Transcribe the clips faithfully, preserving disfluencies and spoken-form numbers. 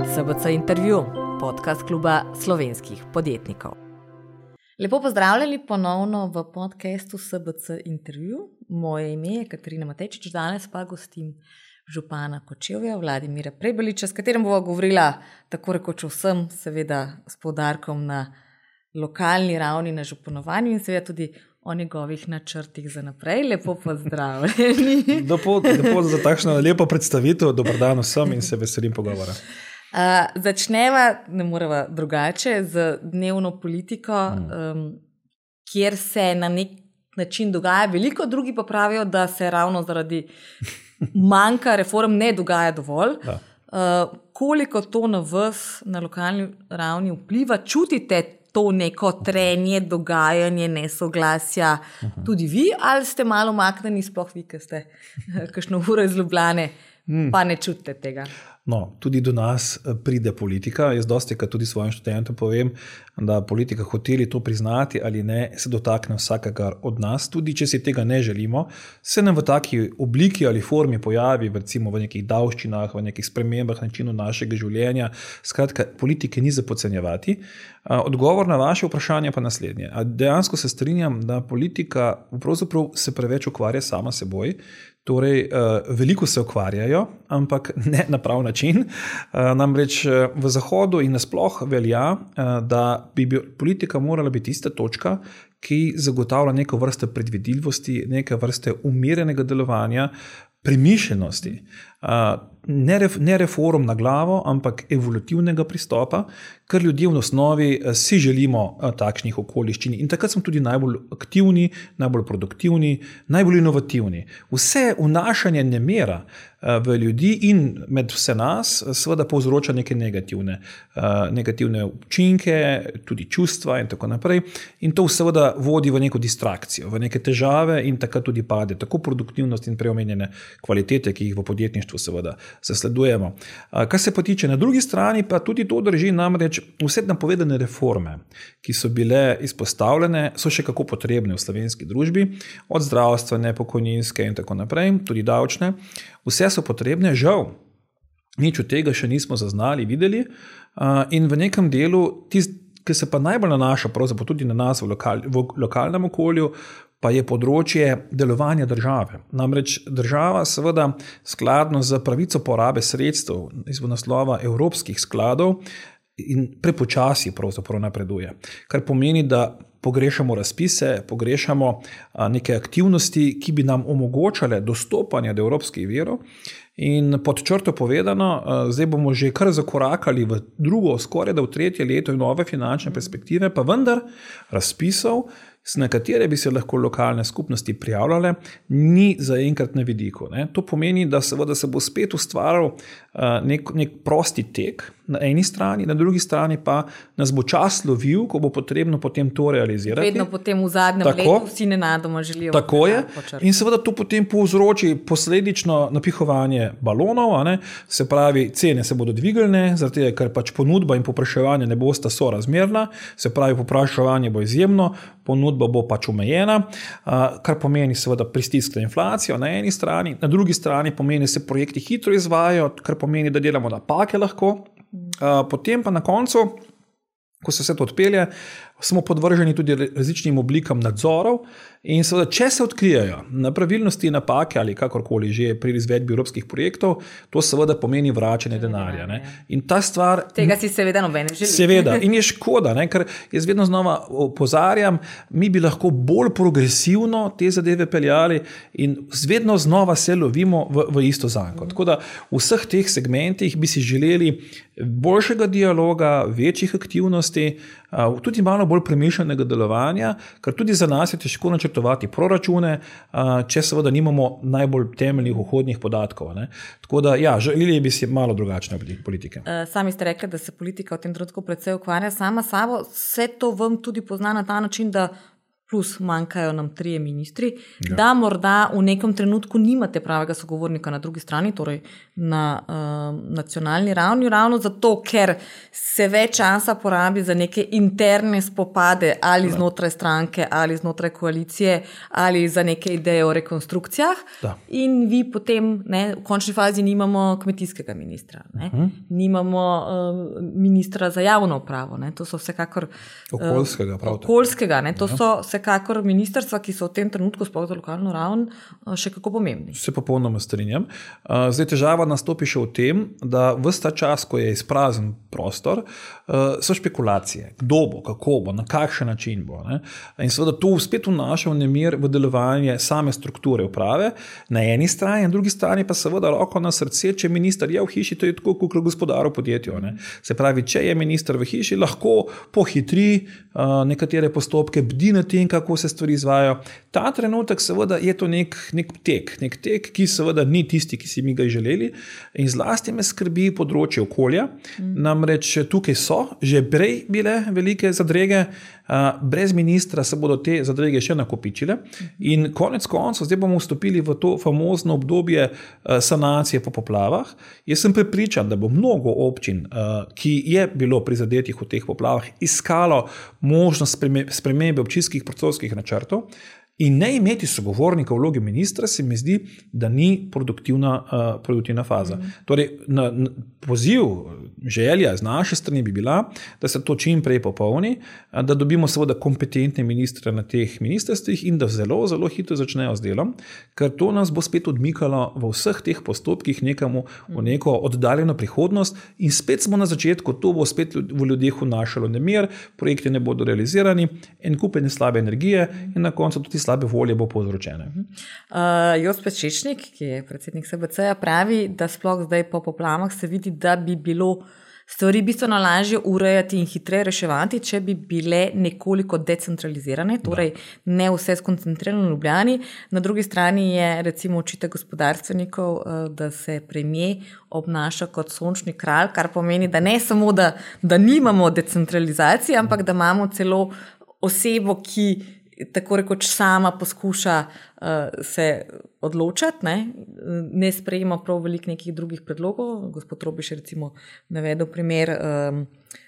S B C Intervju, podcast kluba slovenskih podjetnikov. Lepo pozdravljeni ponovno v podcastu S B C Intervju. Moje ime je Katarina Matejčič, danes pa gostim župana Kočevja, Vladimira Prebiliča, s katerim bova govorila tako rekoč vsem, seveda s poudarkom na lokalni ravni, na županovanju in seveda tudi o njegovih načrtih za naprej. Lepo pozdravljeni. Lepo, lepo za takšno lepo predstavitev, dober dan vsem in se veselim pogovora. Uh, začneva, ne moreva drugače, z dnevno politiko, um, kjer se na nek način dogaja veliko, drugi pa pravijo, da se ravno zaradi manjka reform ne dogaja dovolj. Uh, koliko to na vas, na lokalni ravni vpliva? Čutite to neko trenje, dogajanje, nesoglasja tudi vi, ali ste malo maknjeni, sploh vi, ki ste kakšno uro iz Ljubljane, pa ne čutite tega? No, tudi do nas pride politika. Jaz dostikrat tudi svojim študentom povem, da politika, hoteli to priznati ali ne, se dotakne vsakega od nas. Tudi če si tega ne želimo, se nam v taki obliki ali formi pojavi, recimo v nekih davščinah, v nekih spremembah načinu našega življenja. Skratka, politike ni za podcenjevati. Odgovor na vaše vprašanje pa naslednje. Dejansko se strinjam, da politika pravzaprav se preveč ukvarja sama seboj. Torej, veliko se ukvarjajo, ampak ne na prav način. Namreč v Zahodu in nasploh velja, da bi politika morala biti tista točka, ki zagotavlja neko vrste predvidljivosti, neke vrste umirenega delovanja, premišljenosti. Ne reform na glavo, ampak evolutivnega pristopa, ker ljudje v osnovi si želimo takšnih okoliščin in takrat smo tudi najbolj aktivni, najbolj produktivni, najbolj inovativni. Vse vnašanje nemira v ljudi in med vse nas seveda povzroča neke negativne, negativne učinke, tudi čustva in tako naprej. In to seveda vodi v neko distrakcijo, v neke težave in takrat tudi pade tako produktivnost in preomenjene kvalitete, ki jih v podjetništvu seveda zasledujemo. Kar se pa tiče na drugi strani, pa tudi to drži, namreč vse napovedane reforme, ki so bile izpostavljene, so še kako potrebne v slovenski družbi, od zdravstvene, pokojninske in tako naprej, tudi davčne. Vse so potrebne, žal, nič od tega še nismo zaznali, videli in v nekem delu, tist, ki se pa najbolj nanaša pravzaprav tudi na nas v, lokal, v lokalnem okolju, pa je področje delovanja države. Namreč država seveda skladno z pravico porabe sredstev iz naslova evropskih skladov in prepočasi pravzaprav napreduje. Kar pomeni, da pogrešamo razpise, pogrešamo neke aktivnosti, ki bi nam omogočale dostopanje do evropskih virov. In pod črto povedano, zdaj bomo že kar zakorakali v drugo, skoraj da v tretje leto in nove finančne perspektive, pa vendar razpisov, na katere bi se lahko lokalne skupnosti prijavljale, ni zaenkrat na vidiku. Ne. To pomeni, da seveda se bo spet ustvaril nek, nek prosti tek na eni strani, na drugi strani pa nas bo čas lovil, ko bo potrebno potem to realizirati. Vedno potem v zadnjem tako, letu vsi nenadoma želijo. Tako je. In seveda to potem povzroči posledično napihovanje balonov, a ne, se pravi, cene se bodo dvignile, zaradi tega, ker pač ponudba in povpraševanje ne bosta sorazmerna, se pravi, povpraševanje bo izjemno, ponudba bo pač omejena, kar pomeni seveda pristisk na inflacijo na eni strani, na drugi strani pomeni, da se projekti hitro izvajajo, kar pomeni, da delamo napake lahko, potem pa na koncu, ko se vse to odpelje, smo podvrženi tudi različnim oblikam nadzorov in seveda, če se odkrijajo nepravilnosti, napake ali kakorkoli že pri izvedbi evropskih projektov, to seveda pomeni vračanje denarja. Ne? In ta stvar... Tega si seveda noben želi. Seveda. In je škoda, ne? Ker jaz vedno znova opozarjam, mi bi lahko bolj progresivno te zadeve peljali in vedno znova se lovimo v, v isto zanko. Tako da v vseh teh segmentih bi si želeli boljšega dialoga, večjih aktivnosti, tudi malo bolj premišljenega delovanja, ker tudi za nas je težko načrtovati proračune, če seveda nimamo najbolj temeljnih vhodnih podatkov. Ne. Tako da, ja, želeli bi si malo drugačne politike. Sami ste rekli, da se politika v tem trenutku precej ukvarja sama sabo. Vse to vam tudi pozna na ta način, da plus manjkajo nam trije ministri, ja. da morda v nekem trenutku nimate pravega sogovornika na drugi strani, torej na uh, nacionalni ravni, ravno zato, ker se več časa porabi za neke interne spopade ali da. znotraj stranke, ali znotraj koalicije, ali za neke ideje o rekonstrukcijah. Da. In vi potem, ne, v končni fazi nimamo kmetijskega ministra, ne, uh-huh. nimamo uh, ministra za javno upravo, ne, to so vsekakor okoljskega, uh, okoljskega, ne, to ja. so vsekakor ministrstva, ki so v tem trenutku sploh za lokalno raven še kako pomembni. Se popolnoma strinjam. Zdaj težava nastopi še v tem, da ves ta čas, ko je izprazen prostor, so špekulacije. Kdo bo, kako bo, na kakšen način bo. Ne? In seveda to spet vnaša nemir v delovanje same strukture uprave, na eni strani, na drugi strani pa seveda roko na srce, če minister je v hiši, to je tako kot gospodar v podjetju. Ne? Se pravi, če je minister v hiši, lahko pohitri nekatere postopke, bdi na tem, kako se stvari izvajajo. Ta trenutek seveda je to nek, nek tek, nek tek, ki seveda ni tisti, ki si mi ga želeli in zlasti me skrbi področje okolja. Mm. Namreč tukaj so že prej bile velike zadrege, brez ministra se bodo te zadrege še nakopičile in konec koncev zdaj bomo vstopili v to famozno obdobje sanacije po poplavah. Jaz sem prepričan, da bo mnogo občin, ki je bilo prizadetih v teh poplavah, iskalo možnost spremembe občinskih prostorskih načrtov. In ne imeti sogovornika v vlogi ministra se mi zdi, da ni produktivna, uh, produktivna faza. Mm. Torej, na, na, poziv, želja z naše strani bi bila, da se to čim prej popolni, da dobimo seveda kompetentne ministre na teh ministrstvih in da zelo, zelo hitro začnejo z delom, ker to nas bo spet odmikalo v vseh teh postopkih nekamo v neko oddaljeno prihodnost in spet smo na začetku, to bo spet v ljudeh vnašalo nemir, projekti ne bodo realizirani, en kupenje slabe energije in na koncu tudi slabe volje bo povzročene. Uh, Jos Pečečnik, ki je predsednik S B C-ja, pravi, da sploh zdaj po poplavah se vidi, da bi bilo stvari bistveno lažje urejati in hitreje reševati, če bi bile nekoliko decentralizirane, torej da. Ne vse skoncentrirano v Ljubljani. Na drugi strani je recimo očitek gospodarstvenikov, da se premier obnaša kot sončni kralj, kar pomeni, da ne samo, da, da nimamo decentralizacije, ampak da imamo celo osebo, ki tako rekoč sama poskuša uh, se odločati, ne, ne sprejema prav veliko nekih drugih predlogov. Gospod Robiš je recimo navedel primer um,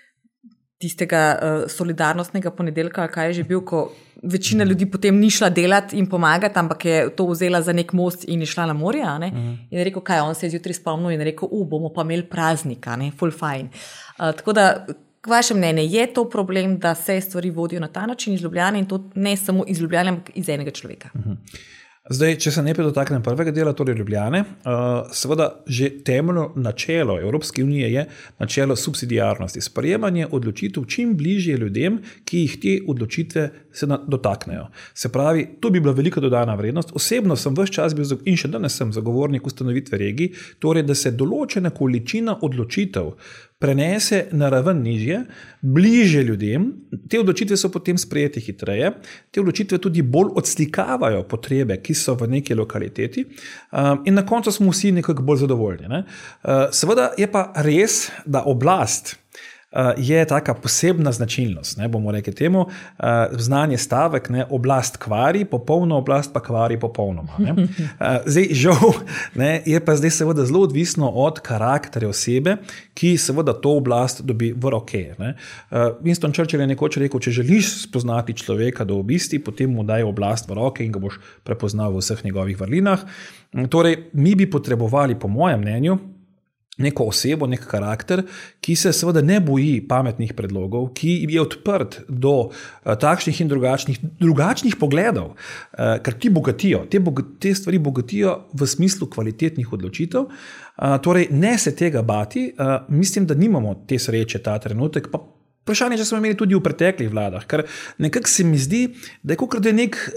tistega uh, solidarnostnega ponedeljka, ali kaj je že bil, ko večina ljudi potem ni šla delati in pomagati, ampak je to vzela za nek most in je šla na morje. Ne, uh-huh. In je rekel, kaj on se je zjutraj spomnil in je rekel, u, bomo pa imeli praznika, ne, full fine. Uh, tako da vaše mnenje, je to problem, da se stvari vodijo na ta način iz Ljubljane in to ne samo iz Ljubljane, ampak iz enega človeka? Zdaj, če se najprej dotaknem prvega dela, torej Ljubljane, seveda že temeljno načelo Evropske unije je načelo subsidiarnosti, sprejemanje odločitev čim bližje ljudem, ki jih te odločitve se dotaknejo. Se pravi, to bi bila velika dodana vrednost. Osebno sem ves čas bil in še danes sem zagovornik ustanovitve regij, torej da se določena količina odločitev prenese na raven nižje, bliže ljudem, te odločitve so potem sprejeti hitreje, te odločitve tudi bolj odslikavajo potrebe, ki so v neki lokaliteti in na koncu smo vsi nekako bolj zadovoljni. Ne? Seveda je pa res, da oblast je taka posebna značilnost, ne, bomo rekli temu, znanje stavek, ne, oblast kvari, popolna oblast pa kvari popolnoma. Ne. Zdaj, žal, ne, je pa zdaj seveda zelo odvisno od karakterja osebe, ki seveda to oblast dobi v roke. Ne. Winston Churchill je nekoč rekel, če želiš spoznati človeka do obisti, potem mu daj oblast v roke in ga boš prepoznal v vseh njegovih vrlinah. Torej, mi bi potrebovali, po mojem mnenju, neko osebo, nek karakter, ki se seveda ne boji pametnih predlogov, ki je odprt do uh, takšnih in drugačnih, drugačnih pogledov, uh, ker ti bogatijo, te, bog, te stvari bogatijo v smislu kvalitetnih odločitev. Uh, torej, ne se tega bati, uh, mislim, da nimamo te sreče ta trenutek, pa vprašanje, če smo imeli tudi v preteklih vladah, ker nekako se mi zdi, da je kakor da je nek uh,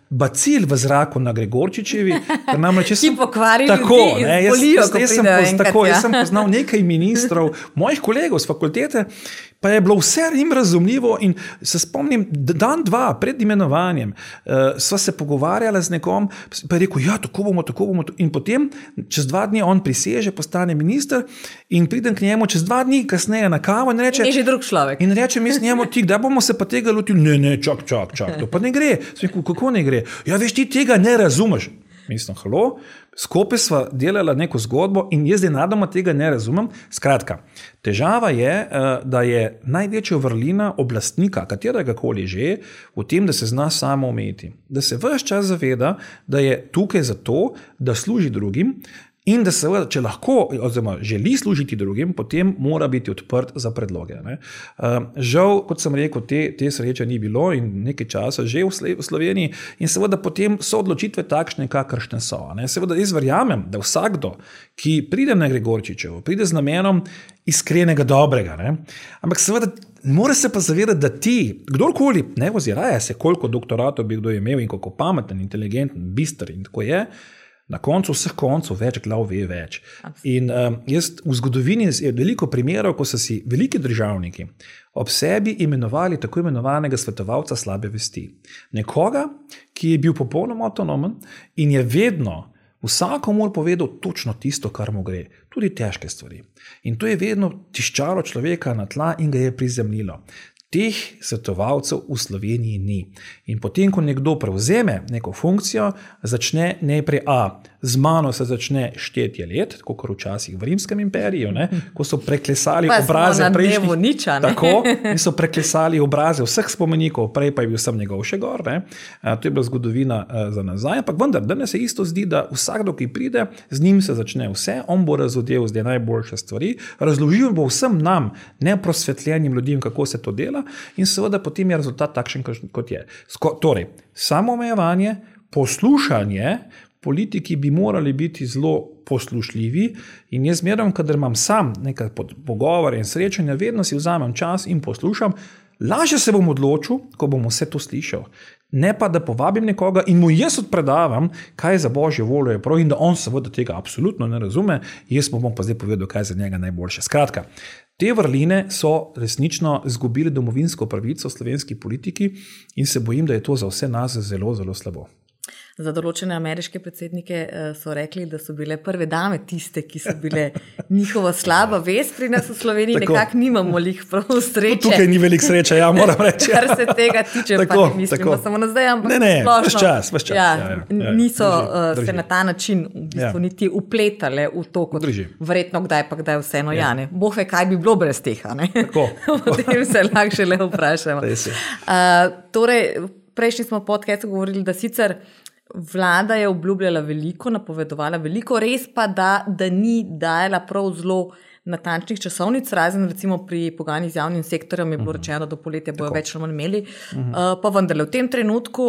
bacil v zraku na Gregorčičevi, ker namreč Ki pokvari tako, ljudi ne, in jaz, zbolijo, jaz, ko jaz, sem pridejo poz, enkrat, tako, ja. jaz sem poznal nekaj ministrov, mojih kolegov z fakultete, pa je bilo vse jim razumljivo in se spomnim, dan dva pred imenovanjem uh, sva se pogovarjala z nekom, pa je rekel, ja, tako bomo, tako bomo, in potem čez dva dni on priseže, postane minister in pridem k njemu čez dva dni kasneje na kavo in reče, In je že drug človek. in reče mi s njemu, ti, kdaj bomo se pa tega lotili? Ne, ne, čak, čak, čak, to pa ne gre. Sem rekel, kako ne gre? Ja, veš, ti tega ne razumeš. Mislim, halo, skupaj sva delala neko zgodbo in jaz denadoma tega ne razumem. Skratka, težava je, da je največja vrlina oblastnika, katerega koli že, v tem, da se zna samo omejiti. Da se ves čas zaveda, da je tukaj zato, da služi drugim in da seveda, če lahko, oziroma želi služiti drugim, potem mora biti odprt za predloge. Ne. Žal, kot sem rekel, te, te sreče ni bilo in nekaj časa že v Sloveniji in seveda potem so odločitve takšne, kakršne so. Ne. Seveda jaz verjamem, da vsakdo, ki pride na Gregorčičevo, pride z namenom iskrenega dobrega. Ne. Ampak seveda mora se pa zavedati, da ti, kdorkoli, ne oziraje se, koliko doktoratov bi kdo imel in koliko pameten, inteligenten, bister in tako je, na koncu vseh koncev več glav ve več. In um, jaz v zgodovini je veliko primerov, ko so si veliki državniki ob sebi imenovali tako imenovanega svetovalca slabe vesti. Nekoga, ki je bil popolnoma avtonomen in je vedno vsakomur povedal točno tisto, kar mu gre. Tudi težke stvari. In to je vedno tiščalo človeka na tla in ga je prizemljilo. Teh svetovalcev v Sloveniji ni. In potem, ko nekdo prevzeme neko funkcijo, začne najprej A. Z mano se začne štetje let, tako kot včasih v Rimskem imperiju, ne, ko so preklesali Pa obraze smo na prejšnjih. dnevu niča, ne? Tako, in so preklesali obraze vseh spomenikov, prej pa je bil sam njegov še gor. Ne. A, to je bila zgodovina a, za nazaj, ampak vendar, danes se isto zdi, da vsakdo, ki pride, z njim se začne vse, on bo razodel zdaj najboljše stvari, razložil bo vsem nam, neprosvetljenim ljudem, kako se to dela in seveda potem je rezultat takšen, kot je. Sko, torej, samoomejevanje, poslušanje, politiki bi morali biti zelo poslušljivi in jaz zmeraj, kadar imam sam nekaj pogovore in srečanja, vedno si vzamem čas in poslušam, lažje se bom odločil, ko bom vse to slišal. Ne pa, da povabim nekoga in mu jaz odpredavam, kaj za božjo voljo je prav in da on seveda tega absolutno ne razume, jaz mu bom pa zdaj povedal, kaj je za njega najboljše. Skratka, te vrline so resnično izgubili domovinsko pravico v slovenski politiki in se bojim, da je to za vse nas zelo, zelo slabo. Za določene ameriške predsednike so rekli, da so bile prve dame tiste, ki so bile njihova slaba vest. Pri nas v Sloveniji nekako nimamo lih prav sreče. Tukaj ni veliko sreče, ja, moram reči. Kar se tega tiče, tako, pa ne mislimo tako. Samo na zdaj, ampak ne, ne, splošno. Ves čas, ves čas. Ja, ja, ja, ja, niso drži, drži. se na ta način v bistvu ja. niti upletale v to, kot drži. Verjetno kdaj pa kdaj vseeno ja. Jane. Boh ve, kaj bi bilo brez teha. Tako. Potem se lahko še le vprašamo. Uh, torej, prejšnji smo v podcastu govorili, da sicer vlada je obljubljala veliko, napovedovala veliko, res pa, da, da ni dajala prav zelo natančnih časovnic, razen recimo pri pogajanjih z javnim sektorjem je bilo uh-huh. rečeno, da do poletja bojo več ali manj imeli. Uh-huh. Uh, pa vendarle v tem trenutku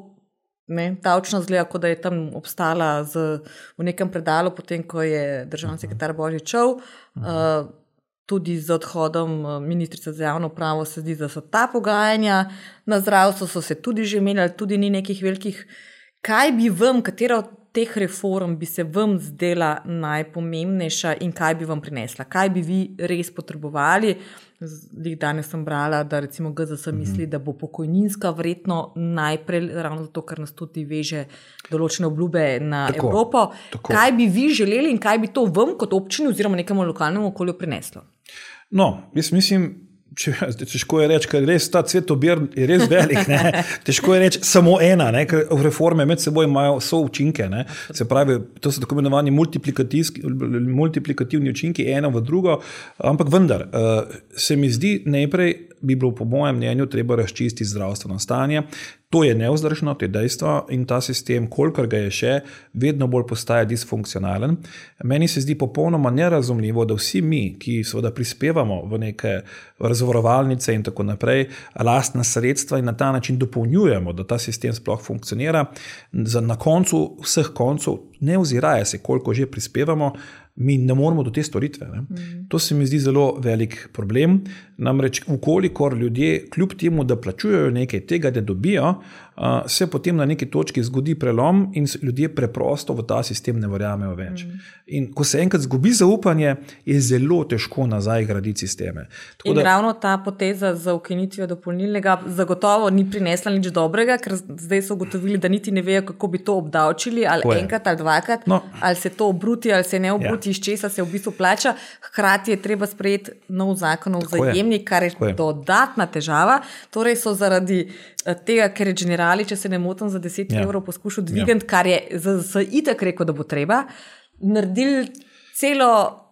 ne, davčno zgleda, kot da je tam obstala z, v nekem predalu, potem ko je državni uh-huh. sekretar Božič šel. Uh, tudi z odhodom ministrice za javno upravo se zdi, da so ta pogajanja na zdravstvu so se tudi že imeli, tudi ni nekih velikih. Kaj bi vam, katera od teh reform bi se vam zdela najpomembnejša in kaj bi vam prinesla? Kaj bi vi res potrebovali? Danes sem brala, da recimo G Z S misli, da bo pokojninska verjetno najprej, ravno zato, ker nas tudi veže določene obljube na tako, Evropo. Tako. Kaj bi vi želeli in kaj bi to vam kot občini oziroma nekemu lokalnemu okolju prineslo? No, jaz mislim, Če, težko je reči, ker res ta cvetobir je res velik, ne? Težko je reči samo ena, ne? Ker reforme med seboj imajo so učinke, ne? Se pravi, to so tako imenovani multiplikativni učinki, eno v drugo, ampak vendar, se mi zdi najprej bi bilo po mojem mnenju treba razčistiti zdravstveno stanje. To je nevzdržno, to je dejstvo in ta sistem, kolikor ga je še, vedno bolj postaja disfunkcionalen. Meni se zdi popolnoma nerazumljivo, da vsi mi, ki seveda prispevamo v neke zavarovalnice in tako naprej, lastna sredstva in na ta način dopolnjujemo, da ta sistem sploh funkcionira, na koncu vseh koncev ne oziraje se, koliko že prispevamo, mi ne moramo do te storitve. Ne? Mm. To se mi zdi zelo velik problem. Namreč, ukolikor ljudje kljub temu, da plačujejo nekaj, tega ne dobijo, uh, se potem na neki točki zgodi prelom in ljudje preprosto v ta sistem ne verjamejo več. Mm. In ko se enkrat zgubi zaupanje, je zelo težko nazaj graditi sisteme. Tako in da, ravno ta poteza za ukinitvijo dopolnilnega zagotovo ni prinesla nič dobrega, ker zdaj so ugotovili, da niti ne vejo, kako bi to obdavčili, ali Koje? enkrat ali dvakrat, no. ali se to obruti, ali se ne obruti, ja. iz česa se v bistvu plača. Hkrati je treba sprejeti nov zakon o vzajemni, kar je, je dodatna težava. Torej so zaradi tega, ker je Generali, če se ne motim, za deset ja. evrov poskušal dvigant, ja. kar je za, za itak rekel, da bo treba, naredili celo,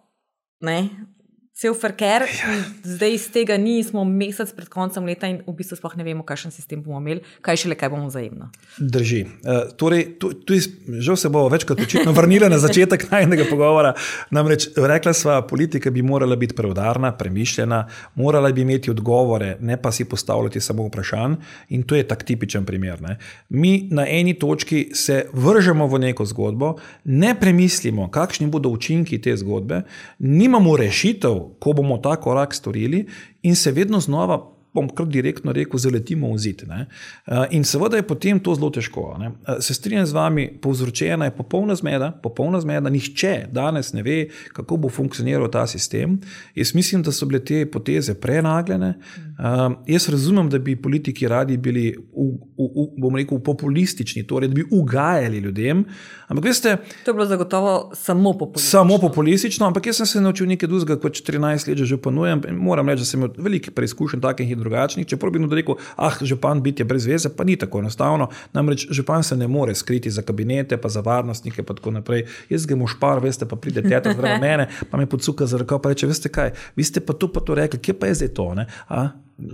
ne, cel ferker, ja. zdaj iz tega ni, smo mesec pred koncem leta in v bistvu sploh ne vemo, kakšen sistem bomo imeli, kaj šele, kaj bomo vzajemno. Drži. Uh, torej, tu, tu je, žal se bo večkrat očitno vrnila na začetek najnega pogovora. Namreč rekla sva, politika bi morala biti preudarna, premišljena, morala bi imeti odgovore, ne pa si postavljati samo vprašanj in to je tak tipičen primer. Ne. Mi na eni točki se vržemo v neko zgodbo, ne premislimo, kakšni bodo učinki te zgodbe, nimamo rešitev, ko bomo ta korak storili in se vedno znova, bom kar direktno rekel, zaletimo v zid. Ne? In seveda je potem to zelo težko. Ne? Se strinjam z vami, povzročena je popolna zmeda, popolna zmeda, nihče danes ne ve, kako bo funkcioniral ta sistem. Jaz mislim, da so bile te poteze prenagljene. Um, jaz razumem, da bi politiki radi bili, v, v, v, bom rekel, populistični, torej, da bi ugajali ljudem. Ampak veste, to je bilo zagotovo samo populistično. Samo populistično, ampak jaz sem se naučil nekaj drugega, kot štirinajst let že županujem. Moram reči, da sem imel veliko preizkušenj takih in drugačnih. Čeprav bi mu rekel, ah, župan biti je brez veze, pa ni tako enostavno. Namreč župan se ne more skriti za kabinete, pa za varnostnike, pa tako naprej. Jaz grem v špar, veste, pa pride teta zdravo mene, pa me podsuka za roko, pa reče, veste kaj, vi ste pa to pa to rekli, kje pa je zdaj to, ne? A?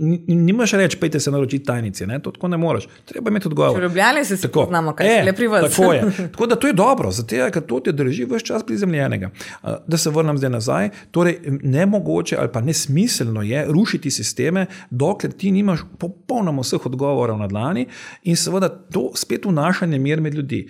Nimaš reči, pejte se naročiti tajnici, ne? To tako ne moreš. Treba imeti odgovor. Če Ljubljani se si poznamo, kaj se le pri vas. Tako je. Tako da to je dobro, zato ker to te drži ves čas prizemljenega. Da se vrnem zdaj nazaj, torej nemogoče ali pa nesmiselno je rušiti sisteme, dokler ti nimaš popolnoma vseh odgovorov na dlani in seveda to spet vnaša nemir med ljudi.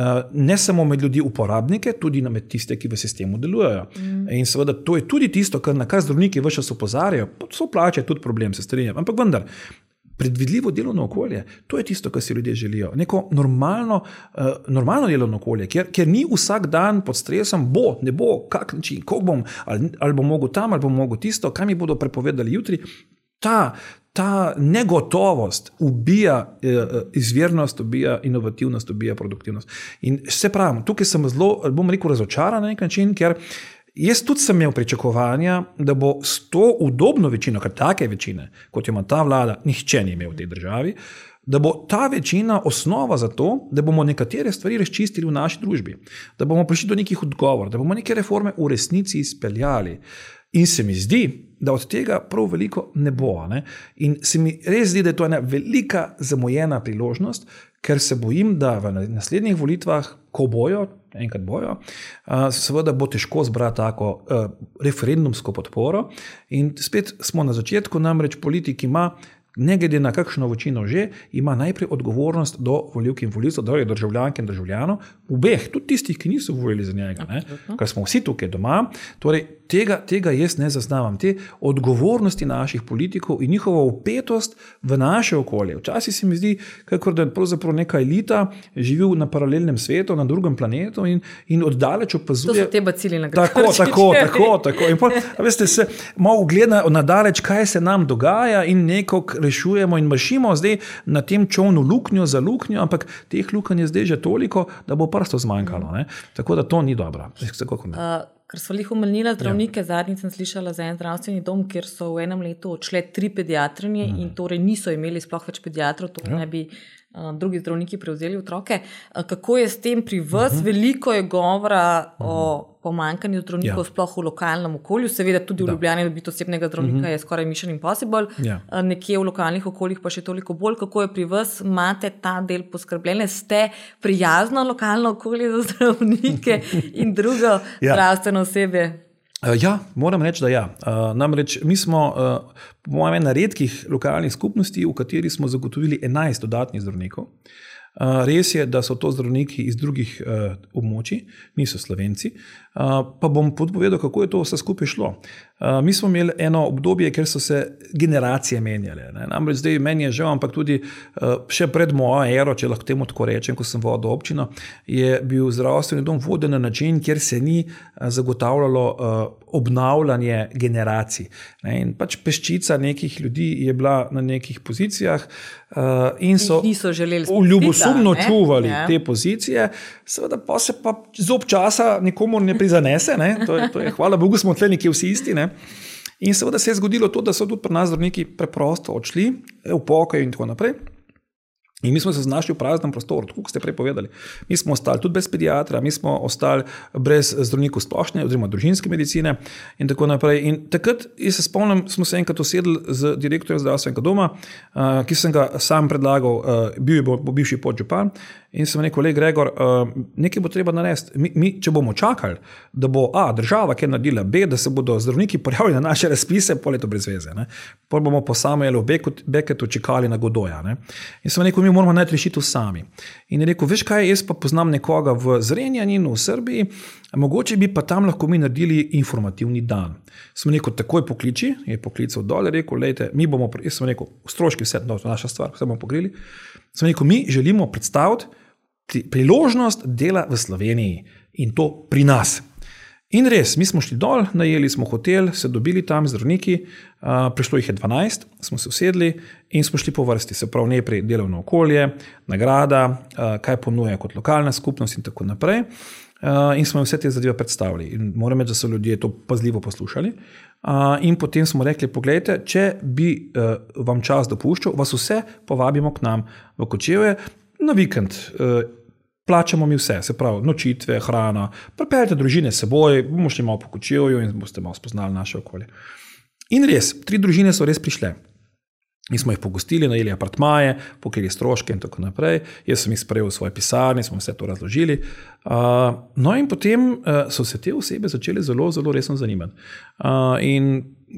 Ne samo med ljudi uporabnike, tudi med tiste, ki v sistemu delujejo. Mm. In seveda to je tudi tisto, kar na kar zdravniki ves čas opozarjajo. So plače tudi problem, se strinjam. Ampak vendar, predvidljivo delovno okolje, to je tisto, kar si ljudje želijo. Neko normalno, uh, normalno delovno okolje, kjer, kjer ni vsak dan pod stresom, bo, ne bo, kak način, ko bom, ali, ali bom mogel tam, ali bom mogel tisto, kaj mi bodo prepovedali jutri. Ta, ta negotovost ubija eh, izvirnost, ubija inovativnost, ubija produktivnost. In se pravim, tukaj sem zelo, bom rekel, razočaran na nek način, ker jaz tudi sem imel pričakovanja, da bo s to udobno večino, kar take večine, kot jo ima ta vlada, nihče ni imel v tej državi, da bo ta večina osnova za to, da bomo nekatere stvari razčistili v naši družbi, da bomo prišli do nekih odgovorov, da bomo neke reforme v resnici izpeljali. In se mi zdi, da od tega prav veliko ne bo. Ne? In se mi res zdi, da je to ena velika zamujena priložnost, ker se bojim, da v naslednjih volitvah, ko bojo, enkrat bojo, seveda bo težko zbrati tako referendumsko podporo. In spet smo na začetku, namreč politik ima, ne glede na kakšno večino že, ima najprej odgovornost do volivk in volivcev, do državljank in državljanov, obeh, tudi tistih, ki niso volili za njega, ne? Ker smo vsi tukaj doma. Torej, tega, tega jaz ne zaznavam. Te odgovornosti naših politikov in njihova vpetost v naše okolje. Včasih se mi zdi, kakor da pravzaprav neka elita živi na paralelnem svetu, na drugem planetu in, in oddaleč opazuje. To so te bacili na gre. Tako, tako, tako, tako. In pol, veste, se malo gleda nadaleč, kaj se nam dogaja in neko rešujemo in mašimo zdaj na tem čovnu luknjo za luknjo, ampak teh lukenj je zdaj že toliko, da bo prsto zmanjkalo. Ne? Tako da to ni dobro. Uh, ker so jih omenila zdravnike, ja. Zadnjič sem slišala za en zdravstveni dom, kjer so v enem letu odšle tri pediatrinje mm. in torej niso imeli sploh več pediatrov, to ja. ne bi uh, drugi zdravniki prevzeli otroke. Uh, kako je s tem pri vas? Mm-hmm. Veliko je govora mm-hmm. o pomanjkanju zdravnikov, ja. sploh v lokalnem okolju, seveda tudi v ja. Ljubljani dobiti osebnega zdravnika mm-hmm. je skoraj mission impossible, ja. uh, nekje v lokalnih okoljih pa še toliko bolj. Kako je pri vas? Imate ta del poskrbljene? Ste prijazno lokalno okolje za zdravnike in drugo ja. zdravstveno osebje? Ja, moram reči, da ja. Namreč mi smo po mojem ena redkih lokalnih skupnosti, v kateri smo zagotovili enajst dodatnih zdravnikov. Res je, da so to zdravniki iz drugih območij, niso Slovenci, pa bom podpovedal, kako je to vse skupaj šlo. Uh, mi smo imeli eno obdobje, kjer so se generacije menjale. Ne? Namreč zdaj meni je žal, ampak tudi uh, še pred mojo ero, če lahko temu tako rečem, ko sem vodil občino, je bil zdravstveni dom voden na način, kjer se ni uh, zagotavljalo uh, obnavljanje generacij. Ne? In pač peščica nekih ljudi je bila na nekih pozicijah uh, in so ljubosumno čuvali ja. te pozicije, seveda pa se pa zob časa nikomu ne prizanese, ne? To je, to je, hvala Bogu smo tle nekje vsi isti, ne? In seveda se je zgodilo to, da so tudi pri nas zdravniki preprosto odšli v pokoj in tako naprej. In mi smo se znašli v praznem prostoru, tako kot ste prej povedali. Mi smo ostali tudi brez pediatra, mi smo ostali brez zdravnikov splošne oziroma družinske medicine in tako naprej. In takrat, jaz se spomnim, smo se enkrat usedli z direktorjem zdravstvenega doma, ki sem ga sam predlagal, bil je bo bivši podžupan, in sem rekel, le Gregor, nekaj bo treba narediti. Mi, mi, če bomo čakali, da bo A, država kaj naredila, B, da se bodo zdravniki pojavili na naše razpise, pol je to brez veze. Ne? Pol bomo po Samuelu Becketu čekali na Godoja. Ne? In sem rekel, mi moramo najti rešitev sami. In je rekel, veš kaj, jaz pa poznam nekoga v Zrenjaninu, v Srbiji, mogoče bi pa tam lahko mi naredili informativni dan. Sem rekel, takoj pokliči, je poklical dol, rekel, lejte, mi bomo, jaz sem rekel, stroški vse, no, naša stvar, vse bomo pogrili. Sem rekel, mi želimo predstaviti priložnost dela v Sloveniji in to pri nas. In res, mi smo šli dol, najeli smo hotel, se dobili tam zdravniki, uh, prišlo jih je dvanajst, smo se usedli in smo šli po vrsti, se pravi najprej delovno okolje, nagrada, uh, kaj ponuja kot lokalna skupnost in tako naprej. Uh, in smo vse te zadeve predstavili. In moram reči, da so ljudje to pazljivo poslušali. Uh, in potem smo rekli, poglejte, če bi uh, vam čas dopuščal, vas vse povabimo k nam v Kočevje na vikend. Uh, Plačamo mi vse, se pravi nočitve, hrana, pripeljite družine s seboj, bomo šli malo po Kočevju in boste malo spoznali naše okolje. In res, tri družine so res prišle. Mi smo jih pogostili, najeli apartmaje, pokrili stroške in tako naprej. Jaz sem jih sprejel v svoji pisarni, smo vse to razložili. Uh, no in potem uh, so se te osebe začeli zelo, zelo resno zanimati. Uh, in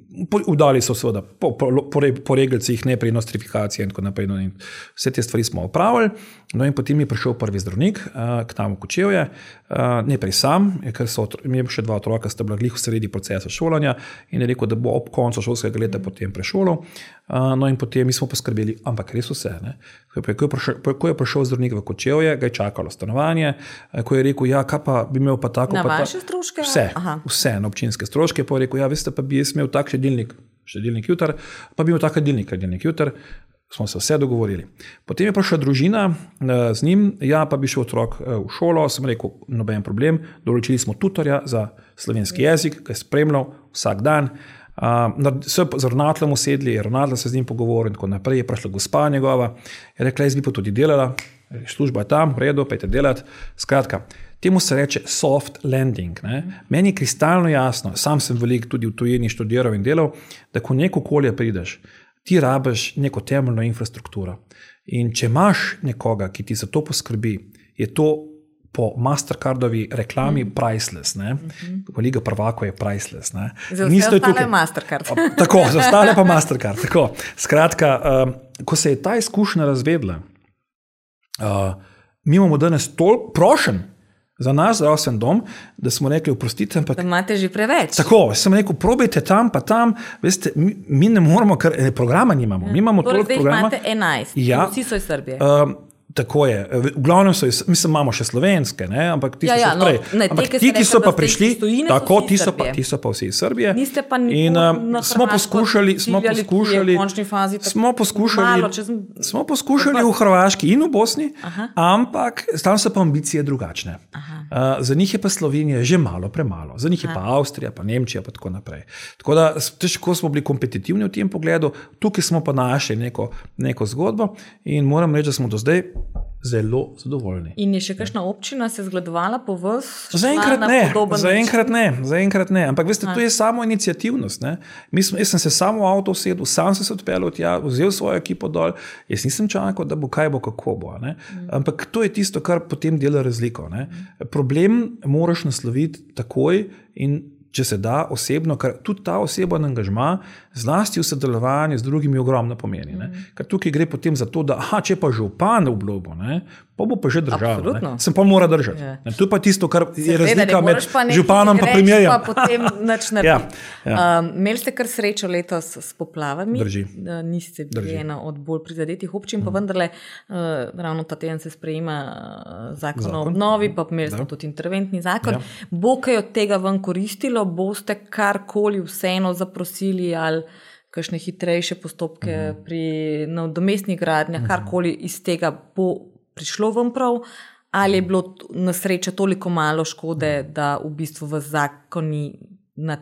udali so seveda po, po, po, po regelcih, ne pri nostrifikacije in tako naprej. No, in vse te stvari smo opravili. No in potem je prišel prvi zdravnik uh, k nam v Kočevje, uh, ne prej sam, ker so imeli še dva otroka, sta bila glih v sredi procesa šolanja in je rekel, da bo ob koncu šolskega leta potem prešolal. Uh, no in potem mi smo poskrbeli, ampak res vse. Ne? Ko je prišel, ko je prišel zdravnik v Kočevje, ga je čakalo stanovanje, ko je rekel, ja, kaj pa bi imel pa tako. Na pa vaše ta... stroške? Vse, vse na občinske stroške. Pa je rekel, ja, veste, pa bi jaz imel tak šedilnik, šedilnik jutar, pa bi imel tak šedilnik, šedilnik jutar. Smo se vse dogovorili. Potem je prišla družina z njim, ja, pa bi šel otrok v šolo, sem rekel, noben problem, določili smo tutorja za slovenski jezik, ki je spremljal vsak dan. Uh, so z ravnateljem usedli, ravnatelj se z njim pogovoril in tako naprej, je prišla gospa njegova, je rekla, jaz bi pa tudi delala, služba je tam, v redu, pejte delati. Skratka, temu se reče soft landing. Ne? Meni je kristalno jasno, sam sem veliko tudi v tujini študiral in delal, da ko neko okolje prideš, ti rabiš neko temeljno infrastrukturo. In če imaš nekoga, ki ti za to poskrbi, je to po Mastercardovi reklami mm. priceless. Ne? Mm-hmm. Liga prvakov je priceless. Ne? Za vse ostale tukaj... Mastercard. Tako, za ostale pa Mastercard. Tako. Skratka, um, ko se je ta izkušnja razvedla, uh, mi imamo danes toliko prošen za naš zdravstven dom, da smo rekli, oprostite, ampak... Da imate že preveč. Tako, sem rekel, probajte tam, pa tam, veste, mi, mi ne moramo, ker programa nimamo. Mi imamo toliko programa. Torej, imate enajst, ja, vsi so iz Srbije. Um, Tako je. V glavnem so, mislim, imamo še slovenske, ne? Ampak ti ja, ja, so prej. No, ne, ampak ti, ki so pa prišli, tako, ti so, pa, ti so pa vsi iz Srbije. Niste pa in uh, smo poskušali, smo poskušali, fazi, smo poskušali, malo, čez... smo poskušali v Hrvaški in v Bosni, aha. Ampak tam so pa ambicije drugačne. Uh, za njih je pa Slovenija že malo premalo. Za njih je aha. Pa Avstrija, pa Nemčija, pa tako naprej. Tako da težko smo bili kompetitivni v tem pogledu, tukaj smo pa našli neko, neko zgodbo in moram reči, da smo do zdaj zelo zadovoljni. In je še kakšna občina se zgledovala po vas? Zaenkrat ne, zaenkrat ne, zaenkrat ne. Ampak veste, to je samo iniciativnost. Ne? Smo, jaz sem se samo v avto usedel, sam sem se odpeljal tja, vzel svojo ekipo dol, jaz nisem čakal, da bo kaj bo, kako bo. Ne? Mm. Ampak to je tisto, kar potem dela razliko. Ne? Problem moraš nasloviti takoj in če se da osebno, ker tudi ta oseba na angažma, zlasti v sodelovanju z drugimi, ogromno pomeni. Ne? Ker tukaj gre potem za to, da aha, če pa župan obljubo, ne, pa bo pa že država. Sem pa mora držati. Yeah. To je pa tisto, kar je razlika med županom pa premijerjem. Pa potem nič narediti. ja, ja. um, Imeli ste kar srečo letos s poplavami. Drži. Niste bili ena od bolj prizadetih občin, mm. pa vendarle uh, ravno ta teden se sprejema uh, zakon, zakon o obnovi, pa imeli smo tudi interventni zakon. Ja. Bo kaj od tega ven koristilo? Boste karkoli vseeno zaprosili ali kakšne hitrejše postopke mm. pri nadomestnih gradnjah, mm. karkoli iz tega bo prišlo vam prav, ali je bilo na srečo toliko malo škode, da v bistvu v zakoni na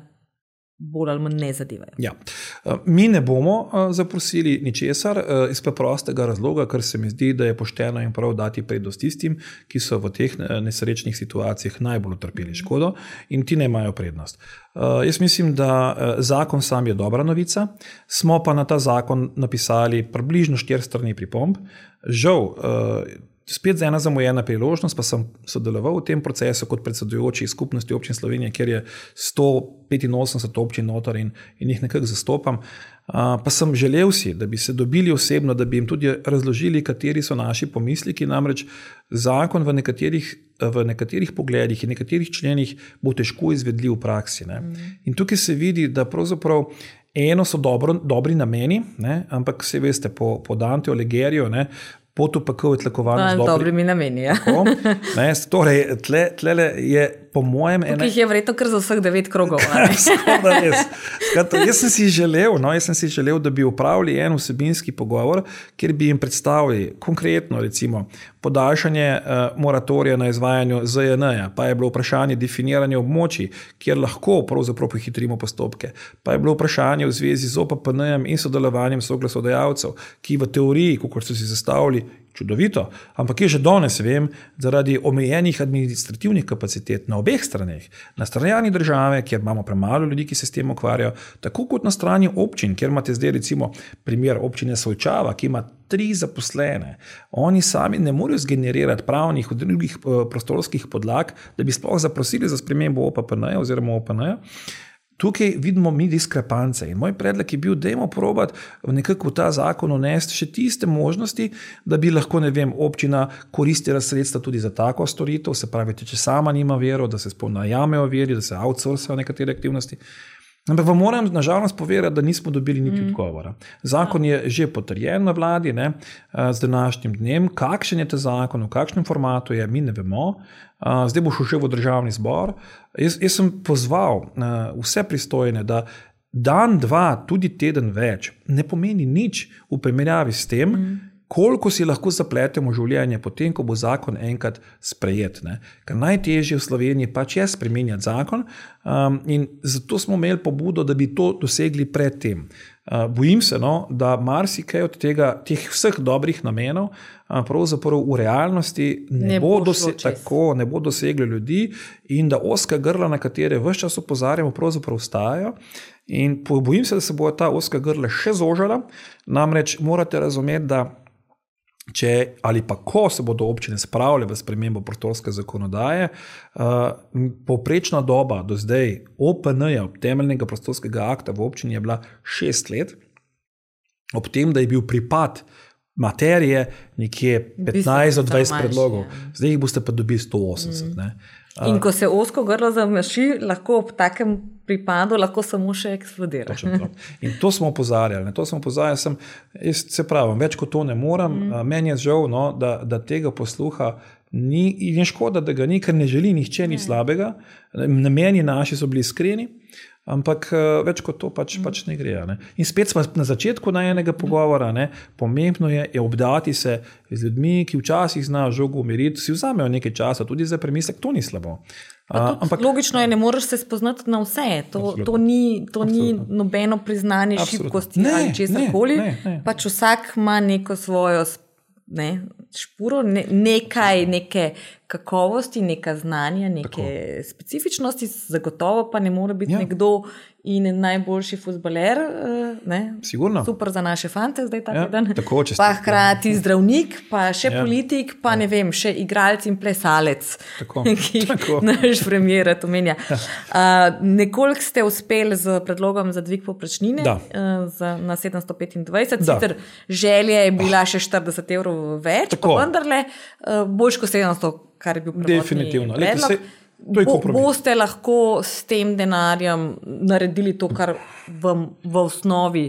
bolj ali manj ne zadevajo? Ja. Mi ne bomo zaprosili ničesar iz preprostega razloga, ker se mi zdi, da je pošteno in prav dati prednost tistim, ki so v teh nesrečnih situacijah najbolj utrpeli škodo in ti ne imajo prednost. Uh, jaz mislim, da uh, zakon sam je dobra novica, smo pa na ta zakon napisali približno štiri strani pripomb. Žal, uh, spet za ena zamujena priložnost, pa sem sodeloval v tem procesu kot predsedujoči skupnosti občin Slovenije, kjer je sto petinosemdeset občin noter in, in jih nekako zastopam. Uh, pa sem želel si, da bi se dobili osebno, da bi jim tudi razložili, kateri so naši pomisliki, namreč zakon v nekaterih, v nekaterih pogledih in nekaterih členih bo težko izvedljiv v praksi. Ne? Mm. In tukaj se vidi, da pravzaprav eno so dobro, dobri nameni, ne? Ampak se veste, po, po Danteju Alighierijo, ne, potu pa kao je tlakovano z dobri, dobrimi nameni. Ja. Tako, ne, torej, tle, tlele je po mojem... Tukaj jih je verjetno kar za vseh devet krogov. Skorda res. Skratka, jaz sem si želel, no, jaz sem si želel, da bi upravili en vsebinski pogovor, kjer bi jim predstavili konkretno, recimo, podaljšanje uh, moratorija na izvajanju Z J N-ja, pa je bilo vprašanje definiranja območij, kjer lahko pravzaprav pohitrimo postopke, pa je bilo vprašanje v zvezi z O P P N-jem in sodelovanjem soglasodajalcev, ki v teoriji, kot so si zastavili, čudovito, ampak je že danes vem, zaradi omejenih administrativnih kapacitet na obeh straneh, na strani države, kjer imamo premalo ljudi, ki se s tem ukvarjajo, tako kot na strani občin, kjer imate zdaj recimo primer občine Solčava, ki ima tri zaposlene. Oni sami ne morejo zgenerirati pravnih od drugih prostorskih podlag, da bi sploh zaprosili za spremembo O P P N-ja oziroma O P N-ja. Tukaj vidimo mi diskrepance in moj predlog je bil, dajmo probati nekako v ta zakon unesti še tiste možnosti, da bi lahko, ne vem, občina koristila sredstva tudi za tako storitev, se pravi, če sama nima vero, da se najamejo veri, da se outsourcajo nekatere aktivnosti. Ampak vam moram nažalost povedati, da nismo dobili niti mm. odgovora. Zakon je že potrjen na vladi, ne, z današnjim dnem. Kakšen je ta zakon, v kakšnem formatu je, mi ne vemo. Zdaj bo šel v državni zbor. Jaz, jaz sem pozval vse pristojne, da dan, dva, tudi teden več ne pomeni nič v primerjavi s tem, mm. koliko si lahko zapletemo življenje potem, ko bo zakon enkrat sprejet. Ne? Ker najtežje v Sloveniji pač je spremenjati zakon um, in zato smo imeli pobudo, da bi to dosegli pred tem. Uh, bojim se, no, da marsikaj od tega, teh vseh dobrih namenov uh, pravzaprav v realnosti ne, ne, bo dose- tako, ne bo dosegli ljudi in da ozka grla, na katere ves čas opozarjamo, pravzaprav vstajajo. In bojim se, da se bo ta ozka grla še zožala, namreč morate razumeti, da če ali pa ko se bodo občine spravile v spremembo prostorske zakonodaje, uh, povprečna doba do zdaj O P N-ja, temeljnega prostorskega akta v občini je bila šest let, ob tem, da je bil pripad materije nekje petnajst do dvajset predlogov. Zdaj jih boste pa dobili sto osemdeset. Mm. Ne? In ko se ozko grlo zamaši, lahko ob takem pripadu lahko samo še eksplodira. In to smo opozarjali. To smo opozarjali, sem, jaz se pravim, več kot to ne moram. Mm. Meni je žal, no, da, da tega posluha ni in je škoda, da ga ni, ker ne želi nihče nič slabega. Nameni naši so bili iskreni, ampak več kot to pač, mm. pač ne gre. Ne? In spet smo na začetku na enega pogovora, ne? Pomembno je, je obdati se z ljudmi, ki včasih znajo žogo umiriti, si vzamejo nekaj časa, tudi za premislek, to ni slabo. A, ampak, logično je, ne moreš se spoznati na vse. To, to, ni, to ni nobeno priznanje šibkosti ali česarkoli. Pač vsak ima neko svojo ne, špuro, ne, nekaj, neke kakovosti, neka znanja, neke Tako. specifičnosti, zagotovo pa ne more biti ja. nekdo in najboljši fuzbaler, ne? Sigurno. Super za naše fante zdaj ta Ja, teden. tako, če ste- Pa hkrati zdravnik, pa še Ja. politik, pa ne vem, še igralec in plesalec, Tako, ki tako. naš premier omenja. Uh, nekoliko ste uspeli z predlogom za dvig povprečnine Da. uh, za, na sedemsto petindvajset, Da. sicer želja je bila še štirideset evrov več, Tako. pa vendarle uh, boljš kot sedemsto, kar je bil prvotni Definitivno. Glejte, predlog. saj- to je Bo, kompromis. boste lahko s tem denarjem naredili to, kar vam v osnovi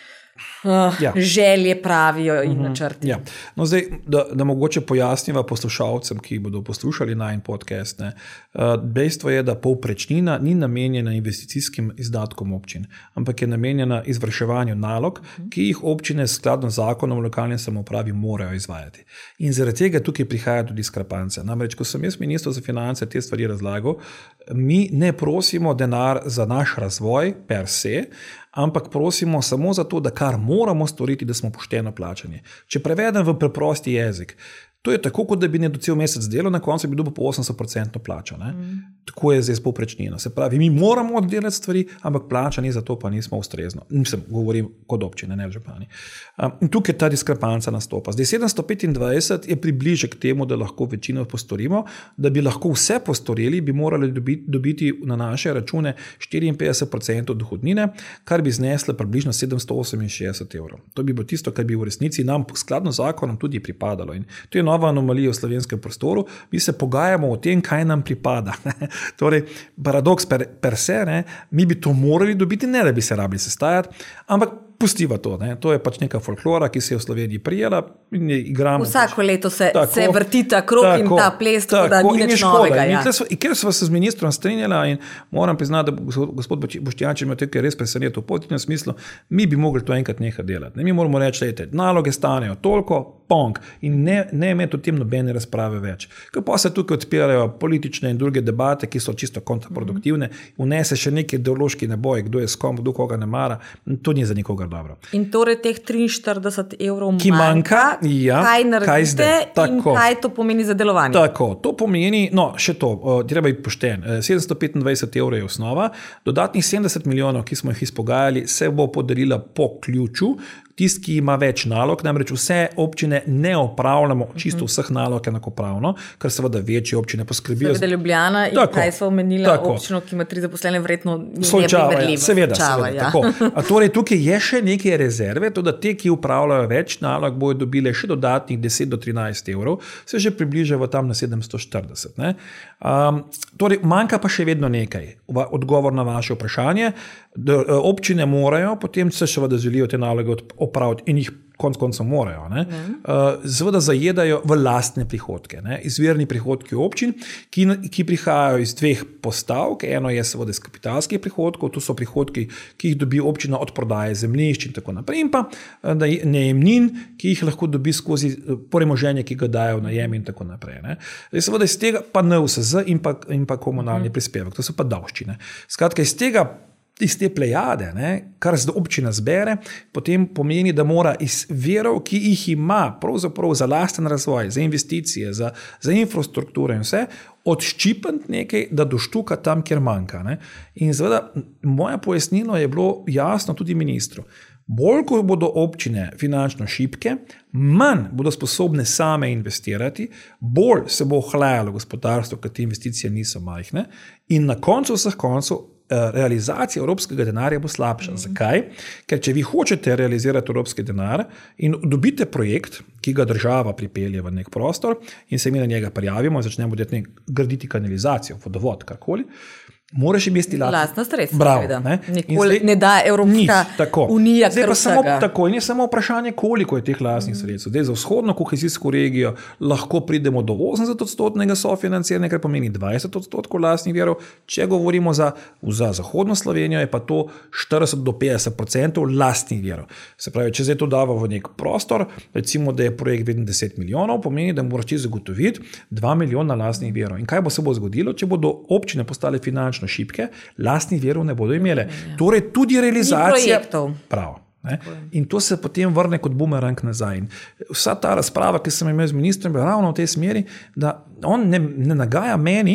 uh, Ja. želje pravijo in načrti. Ja. No, zdaj, da, da mogoče pojasniva poslušalcem, ki bodo poslušali najin podcast. Ne. Dejstvo je, da povprečnina ni namenjena investicijskim izdatkom občin, ampak je namenjena izvrševanju nalog, ki jih občine skladno z zakonom o lokalni samoupravi morajo izvajati. In zaradi tega tukaj prihaja tudi diskrepance. Namreč, ko sem jaz ministru za finance te stvari razlagal, mi ne prosimo denar za naš razvoj per se, ampak prosimo samo za to, da kar moramo storiti, da smo pošteno plačani. Če prevedem v preprosti jezik, to je tako, kot da bi nekdo cel mesec delal, na koncu bi dobil po osemdeset procentov plačo. Mm. Tako je zdaj s povprečnino. Se pravi, mi moramo oddelati stvari, ampak plačani za to pa nismo ustrezno. Mislim, govorim kot občine, ne v župani. Um, in tukaj ta diskrepanca nastopa. Zdaj sedemsto petindvajset je približek temu, da lahko večino postorimo, da bi lahko vse postorili, bi morali dobiti, dobiti na naše račune štiriinpetdeset procentov dohodnine, kar bi zneslo približno sedemsto oseminšestdeset evrov. To bi bilo tisto, kar bi v resnici nam skladno z zakonom tudi pripadalo. In to je nova anomalija v slovenskem prostoru. Mi se pogajamo o tem, kaj nam pripada. Torej, paradoks per, per se, ne? Mi bi to morali dobiti, ne da bi se rabili sestajati, ampak pustiva to. Ne? To je pač neka folklora, ki se je v Sloveniji prijela in je igramo. Vsako leto se, Tako, se vrti ta krog in tako, ta ples, tako da tako, ni in je nič škoda. novega. In Ja. tle sva- in ker sva se z ministrom strinjala in moram priznati, da gospod- gospod Boštjančič me tukaj res presenetil v pozitivnem smislu, mi bi mogli to enkrat nekaj delati. Ne? Mi moramo reči, lejte, naloge stanejo toliko, pong, in ne, ne imeti o tem nobene razprave več. Ker pa se tukaj odpirajo politične in druge debate, ki so čisto kontraproduktivne, vnese še neki ideološki neboj, kdo je s kom, kdo koga ne mara, to ni za nikogar dobro. In torej teh triinštirideset evrov Ki manjka, ja, kaj kaj naredite zdaj? in Tako. kaj to pomeni za delovanje. Tako, to pomeni, no, še to, uh, treba biti pošten. Uh, sedemsto petindvajset evrov je osnova, dodatnih sedemdeset milijonov, ki smo jih izpogajali, se bo podarila po ključu. Tisti, ki ima več nalog, namreč vse občine ne opravljamo čisto vseh nalog enakopravno, ker seveda večje občine poskrbijo. Seveda Ljubljana in Tako, kaj smo omenili, tako. občino, ki ima tri zaposlene, verjetno je Solčava, ja, neprimerljivo. seveda, Solčava, seveda, ja. tako. A torej tukaj je še neke rezerve, to da te, ki upravljajo več nalog, bojo dobile še dodatnih deset do trinajst evrov, se že približajo tam na sedemsto štirideset. Ne? Um, torej, manjka pa še vedno nekaj. Odgovor na vaše vprašanje. Da, občine morajo, potem se še želijo te naloge opraviti in jih konc koncev morajo. Ne? Uh, seveda zajedajo v lastne prihodke. Ne? Izvirni prihodki občin, ki, ki prihajajo iz dveh postavk. Eno je seveda iz kapitalskih prihodkov, to so prihodki, ki jih dobi občina od prodaje zemljišč in tako naprej, in pa najemnin, ki jih lahko dobi skozi premoženje, ki ga dajo v najem in tako naprej. Ne? Seveda iz tega pa N U S Z in pa, in pa komunalni mm. prispevek, to so pa davščine. Skratka, iz tega iz te plejade, ne, kar zdaj občina zbere, potem pomeni, da mora iz verov, ki jih ima pravzaprav za lasten razvoj, za investicije, za, za infrastrukturo in vse, odščipati nekaj, da doštuka tam, kjer manjka. Ne. In seveda, moje pojasnilo je bilo jasno tudi ministru. Bolj, ko bodo občine finančno šibke, manj bodo sposobne same investirati, bolj se bo ohlajalo gospodarstvo, ker te investicije niso majhne, in na koncu vseh koncev realizacija evropskega denarja bo slabša. Mm. Zakaj? Ker če vi hočete realizirati evropski denar in dobite projekt, ki ga država pripelje v nek prostor in se mi na njega prijavimo in začnemo graditi kanalizacijo, vodovod, karkoli, moraš imeti lastna sredstva. Bravo, ne? Nikoli zdaj, ne da Evropska nič, unija zdaj kar pa samo vsega. Tako, in je samo vprašanje, koliko je teh lastnih mm. sredstev. Zdaj za vzhodno kohezijsko regijo lahko pridemo do osemdeset odstotnega sofinanciranja, kar pomeni dvajset odstotkov lastnih virov. Če govorimo za, za zahodno Slovenijo, je pa to štirideset do petdeset procentov lastnih virov. Se pravi, če zdaj to dava v nek prostor, recimo, da je projekt vreden deset milijonov, pomeni, da moraš ti zagotoviti dva milijona lastnih virov. In kaj bo se bo zgodilo, če bodo občine postale finančno šibke, lastnih virov ne bodo imele. Ja. Torej tudi realizacija prav. Ne? In to se potem vrne kot bumerang nazaj. In vsa ta razprava, ki sem imel z ministrom, je ravno v tej smeri, da on ne, ne nagaja meni,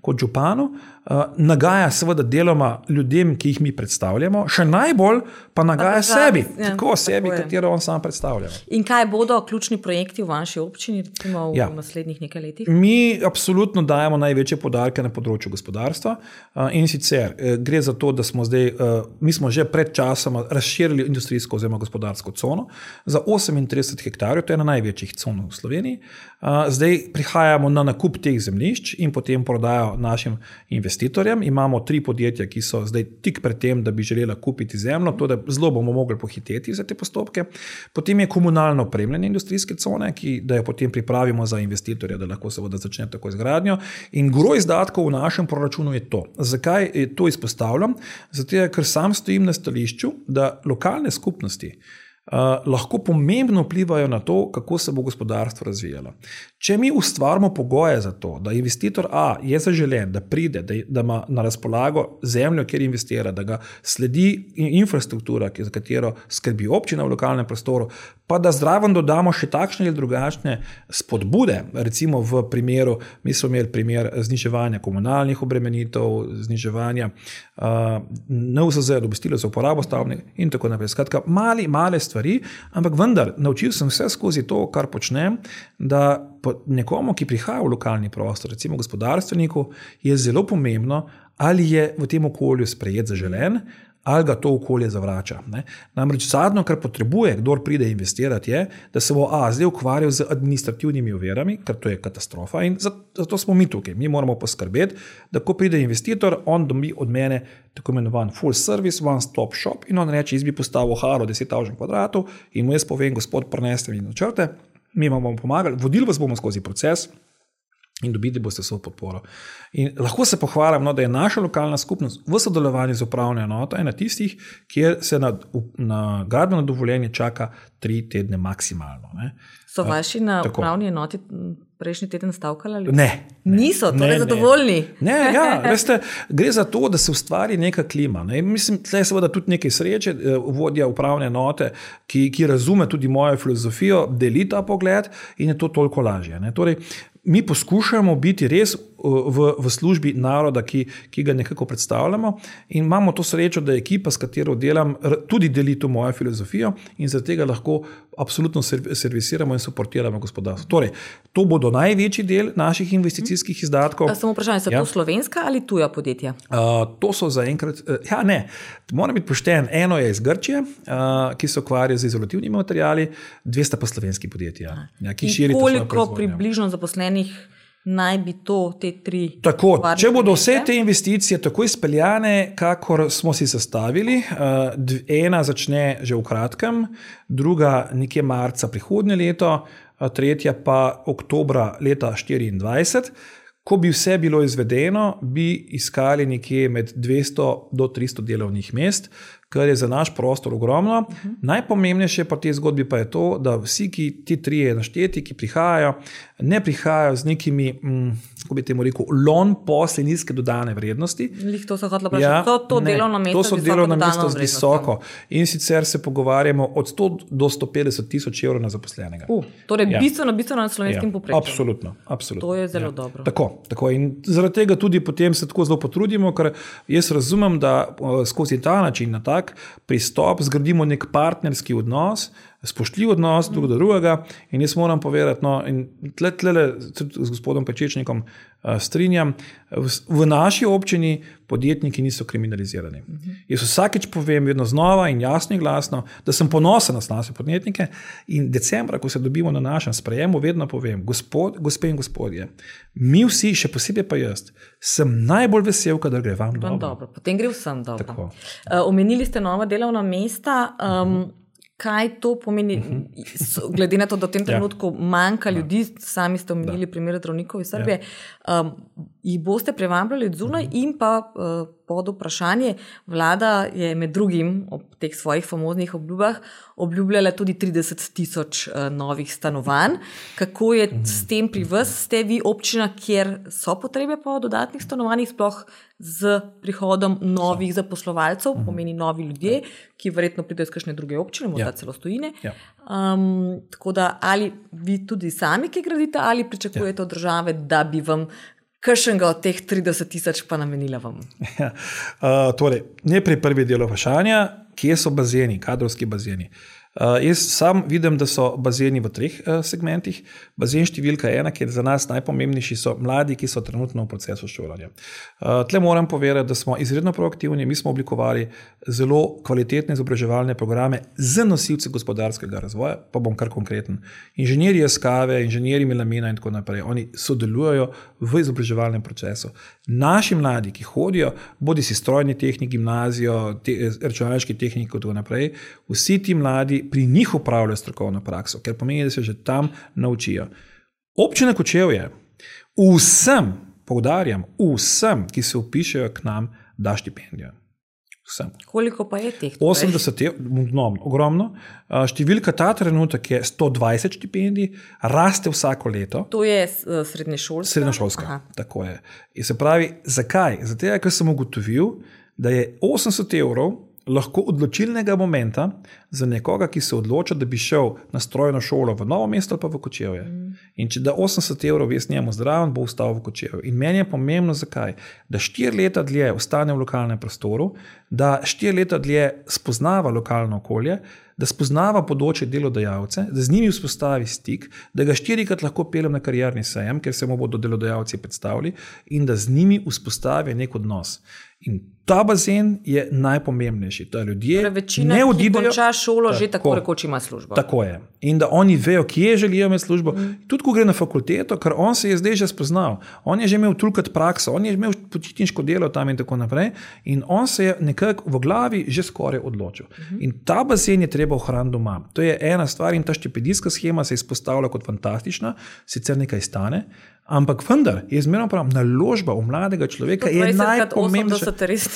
kot županu, nagaja seveda deloma ljudem, ki jih mi predstavljamo, še najbolj pa nagaja pa sebi, ja, tako sebi, tako katero on sam predstavlja. In kaj bodo ključni projekti v vaši občini, recimo v ja. naslednjih nekaj letih? Mi absolutno dajemo največje poudarke na področju gospodarstva in sicer gre za to, da smo zdaj, mi smo že pred časom razširili industrijsko oziroma gospodarsko cono za osemintrideset hektarjev, to je ena največjih con v Sloveniji. Zdaj prihajamo na nakup teh zemljišč in potem prodajo našim investitorjem. Imamo tri podjetja, ki so zdaj tik pred tem, da bi želela kupiti zemljo, to da zelo bomo mogli pohiteti za te postopke. Potem je komunalno opremljanje industrijske cone, ki, da jo potem pripravimo za investitorja, da lahko seveda začne tako izgradnjo. In gro izdatkov v našem proračunu je to. Zakaj to izpostavljam? Zato, ker sam stojim na stališču, da lokalne skupnosti Uh, lahko pomembno vplivajo na to, kako se bo gospodarstvo razvijalo. Če mi ustvarimo pogoje za to, da investitor A je zaželen, da pride, da, da ima na razpolago zemljo, kjer investira, da ga sledi infrastruktura, za katero skrbi občina v lokalnem prostoru, pa da zraven dodamo še takšne ali drugačne spodbude, recimo v primeru, mi smo imeli primer zniževanja komunalnih obremenitev, zniževanja uh, N U S Z, obvestilo za uporabo stavbnega in tako naprej. Skratka, mali, male stvari, ampak vendar, naučil sem vse skozi to, kar počnem, da nekomu, ki prihaja v lokalni prostor, recimo gospodarstveniku, je zelo pomembno, ali je v tem okolju sprejet zaželen, ali ga to okolje zavrača. Ne? Namreč zadnjo, kar potrebuje, kdor pride investirati, je, da se bo A zdaj ukvarjal z administrativnimi ovirami, ker to je katastrofa in zato smo mi tukaj. Mi moramo poskrbeti, da ko pride investitor, on dobi od mene tako imenovan full service, one stop shop in on reče, jaz bi postavil haro deset tisoč kvadratov in mu jaz povem, gospod, preneste mi načrte, mi vam bomo pomagali, vodili vas bomo skozi proces in dobiti boste svojo podporo. In lahko se pohvalim, no, da je naša lokalna skupnost v sodelovanju z upravno enoto ena tistih, kjer se na, na gradbeno dovoljenje čaka tri tedne maksimalno. Ne. So vaši na Tako. upravni enoti prejšnji teden stavkali? Ali? Ne. ne Niso, torej ne, zadovoljni? Ne, ne ja, veste, gre za to, da se ustvari neka klima. Ne. Mislim, tle je seveda tudi nekaj sreče, vodja upravne enote, ki, ki razume tudi mojo filozofijo, deli ta pogled in je to toliko lažje. Ne. Torej, mi poskušamo biti res v, v službi naroda, ki, ki ga nekako predstavljamo in imamo to srečo, da ekipa, s katero delam, tudi deli to mojo filozofijo in zaradi tega lahko absolutno servisiramo in suportiramo gospodarstvo. Torej, to bodo največji del naših investicijskih izdatkov. Samo vprašanje, so ja. to slovenska ali tuja podjetja? Uh, to so zaenkrat, uh, ja ne, moram biti pošten, eno je iz Grčije, uh, ki se ukvarja z izolativnimi materiali, dvesto pa slovenski podjetja. Ja, ki in koliko približno zaposlenih naj bi to, te tri... Tako, če bodo vse te investicije tako izpeljane, kakor smo si sestavili, ena začne že v kratkem, druga nekje marca prihodnje leto, tretja pa oktobra leta štiriindvajset. Ko bi vse bilo izvedeno, bi iskali nekje med dvesto do tristo delovnih mest, kar je za naš prostor ogromno. Uh-huh. Najpomembnejše pa te zgodbi pa je to, da vsi, ki ti trije našteti, ki prihajajo, ne prihajajo z nekimi, hm, kako bi temu rekel, lon posli nizke dodane vrednosti. Lih to so hotela vprašati. Ja, to, to ne, delovno mesto, to so delovno mesto z visoko. In sicer se pogovarjamo od sto do sto petdeset tisoč evrov na zaposlenega. Uh, torej ja. bistveno, bistveno na slovenskim ja. poprečju. Absolutno, absolutno. To je zelo ja. dobro. Tako, tako. In zaradi tega tudi potem se tako zelo potrudimo, ker jaz razumem, da skozi ta način, na tak pristop zgradimo nek partnerski odnos, spoštljiv odnos drug do drugega in jaz moram povedati, no, in tle, tle, z gospodom Pečečnikom uh, strinjam, v, v naši občini podjetniki niso kriminalizirani. Uh-huh. Jaz vsakeč povem vedno znova in jasno in glasno, da sem ponosen na naše podjetnike in decembra, ko se dobimo na našem sprejemu, vedno povem, gospod, gospe in gospodje, mi vsi, še posebej pa jaz, sem najbolj vesel, kadar gre vam dobro. dobro. Potem gre vsem dobro. Uh, omenili ste nova delovna mesta, um, uh-huh. Kaj to pomeni, uh-huh. glede na to, da v tem trenutku ja. manjka ljudi, sami ste omenili primer zdravnikov iz Srbije, ja. um, jih boste privabljali od zunaj uh-huh. in pa uh, pod vprašanje, vlada je med drugim ob teh svojih famoznih obljubah obljubljala tudi trideset tisoč uh, novih stanovanj. Kako je uh-huh. s tem pri vas? Ste vi občina, kjer so potrebe po dodatnih stanovanjih, sploh z prihodom novih zaposlovalcev, uh-huh. pomeni novi ljudje, ki verjetno pridejo iz kakšne druge občine, morda ja. celo z tujine. Ja. Um, tako da ali vi tudi sami, ki gradite, ali pričakujete ja. od države, da bi vam kakšnega od teh trideset tisoč pa namenila vam? Ja, uh, torej, najprej prvi del vprašanja, kje so bazeni, kadrovski bazeni. Uh, jaz sam vidim, da so bazeni v treh uh, segmentih. Bazen številka ena, ki je za nas najpomembnejši, so mladi, ki so trenutno v procesu šolanja. Uh, tle moram povedati, da smo izredno proaktivni, mi smo oblikovali zelo kvalitetne izobraževalne programe z nosilci gospodarskega razvoja, pa bom kar konkreten. Inženirji Eskave, inženirji Melamina in tako naprej, oni sodelujejo v izobraževalnem procesu. Naši mladi, ki hodijo, bodi si strojni tehnik, gimnazijo, te, računalniški tehnik in tako naprej, vsi ti mladi pri njih upravljajo strokovno prakso, ker pomeni, da se že tam naučijo. Občina Kočevje vsem, poudarjam, vsem, ki se vpišejo k nam, da štipendijo. Vsem. Koliko pa je teh? osemdeset je no, ogromno. Številka ta trenutek je sto dvajset štipendij, raste vsako leto. To je srednješolska? Srednješolska, Aha. tako je. In se pravi, zakaj? Zato, ker sem ugotovil, da je osemdeset evrov lahko odločilnega momenta za nekoga, ki se odloča, da bi šel na strojno šolo v Novo mesto ali pa v Kočevje. Mm. In če da osemdeset evrov, jaz njemu zdraven, bo ostal v Kočevju. In meni je pomembno, zakaj? Da štiri leta dlje ostane v lokalnem prostoru, da štiri leta dlje spoznava lokalno okolje, da spoznava področje delodajalce, da z njimi vzpostavi stik, da ga štirikrat lahko peljem na karierni sejem, ker se mu bodo delodajalci predstavili in da z njimi vzpostavi nek odnos. In ta bazen je najpomembnejši. Da ljudje torej večina, ne odidejo, ki konča šolo, tako, že tako rekoč ima službo. Tako je. In da oni vejo, kje želijo imeti službo. Mm. Tudi, ko gre na fakulteto, ker on se je zdaj že spoznal. On je že imel tolikrat prakso, on je imel počitniško delo tam in tako naprej. In on se je nekako v glavi že skoraj odločil. Mm. In ta bazen je treba ohraniti doma. To je ena stvar in ta štipendijska shema se izpostavlja kot fantastična, sicer nekaj stane, ampak vendar je zmerno prav, naložba v mladega človeka je najpomembnejša.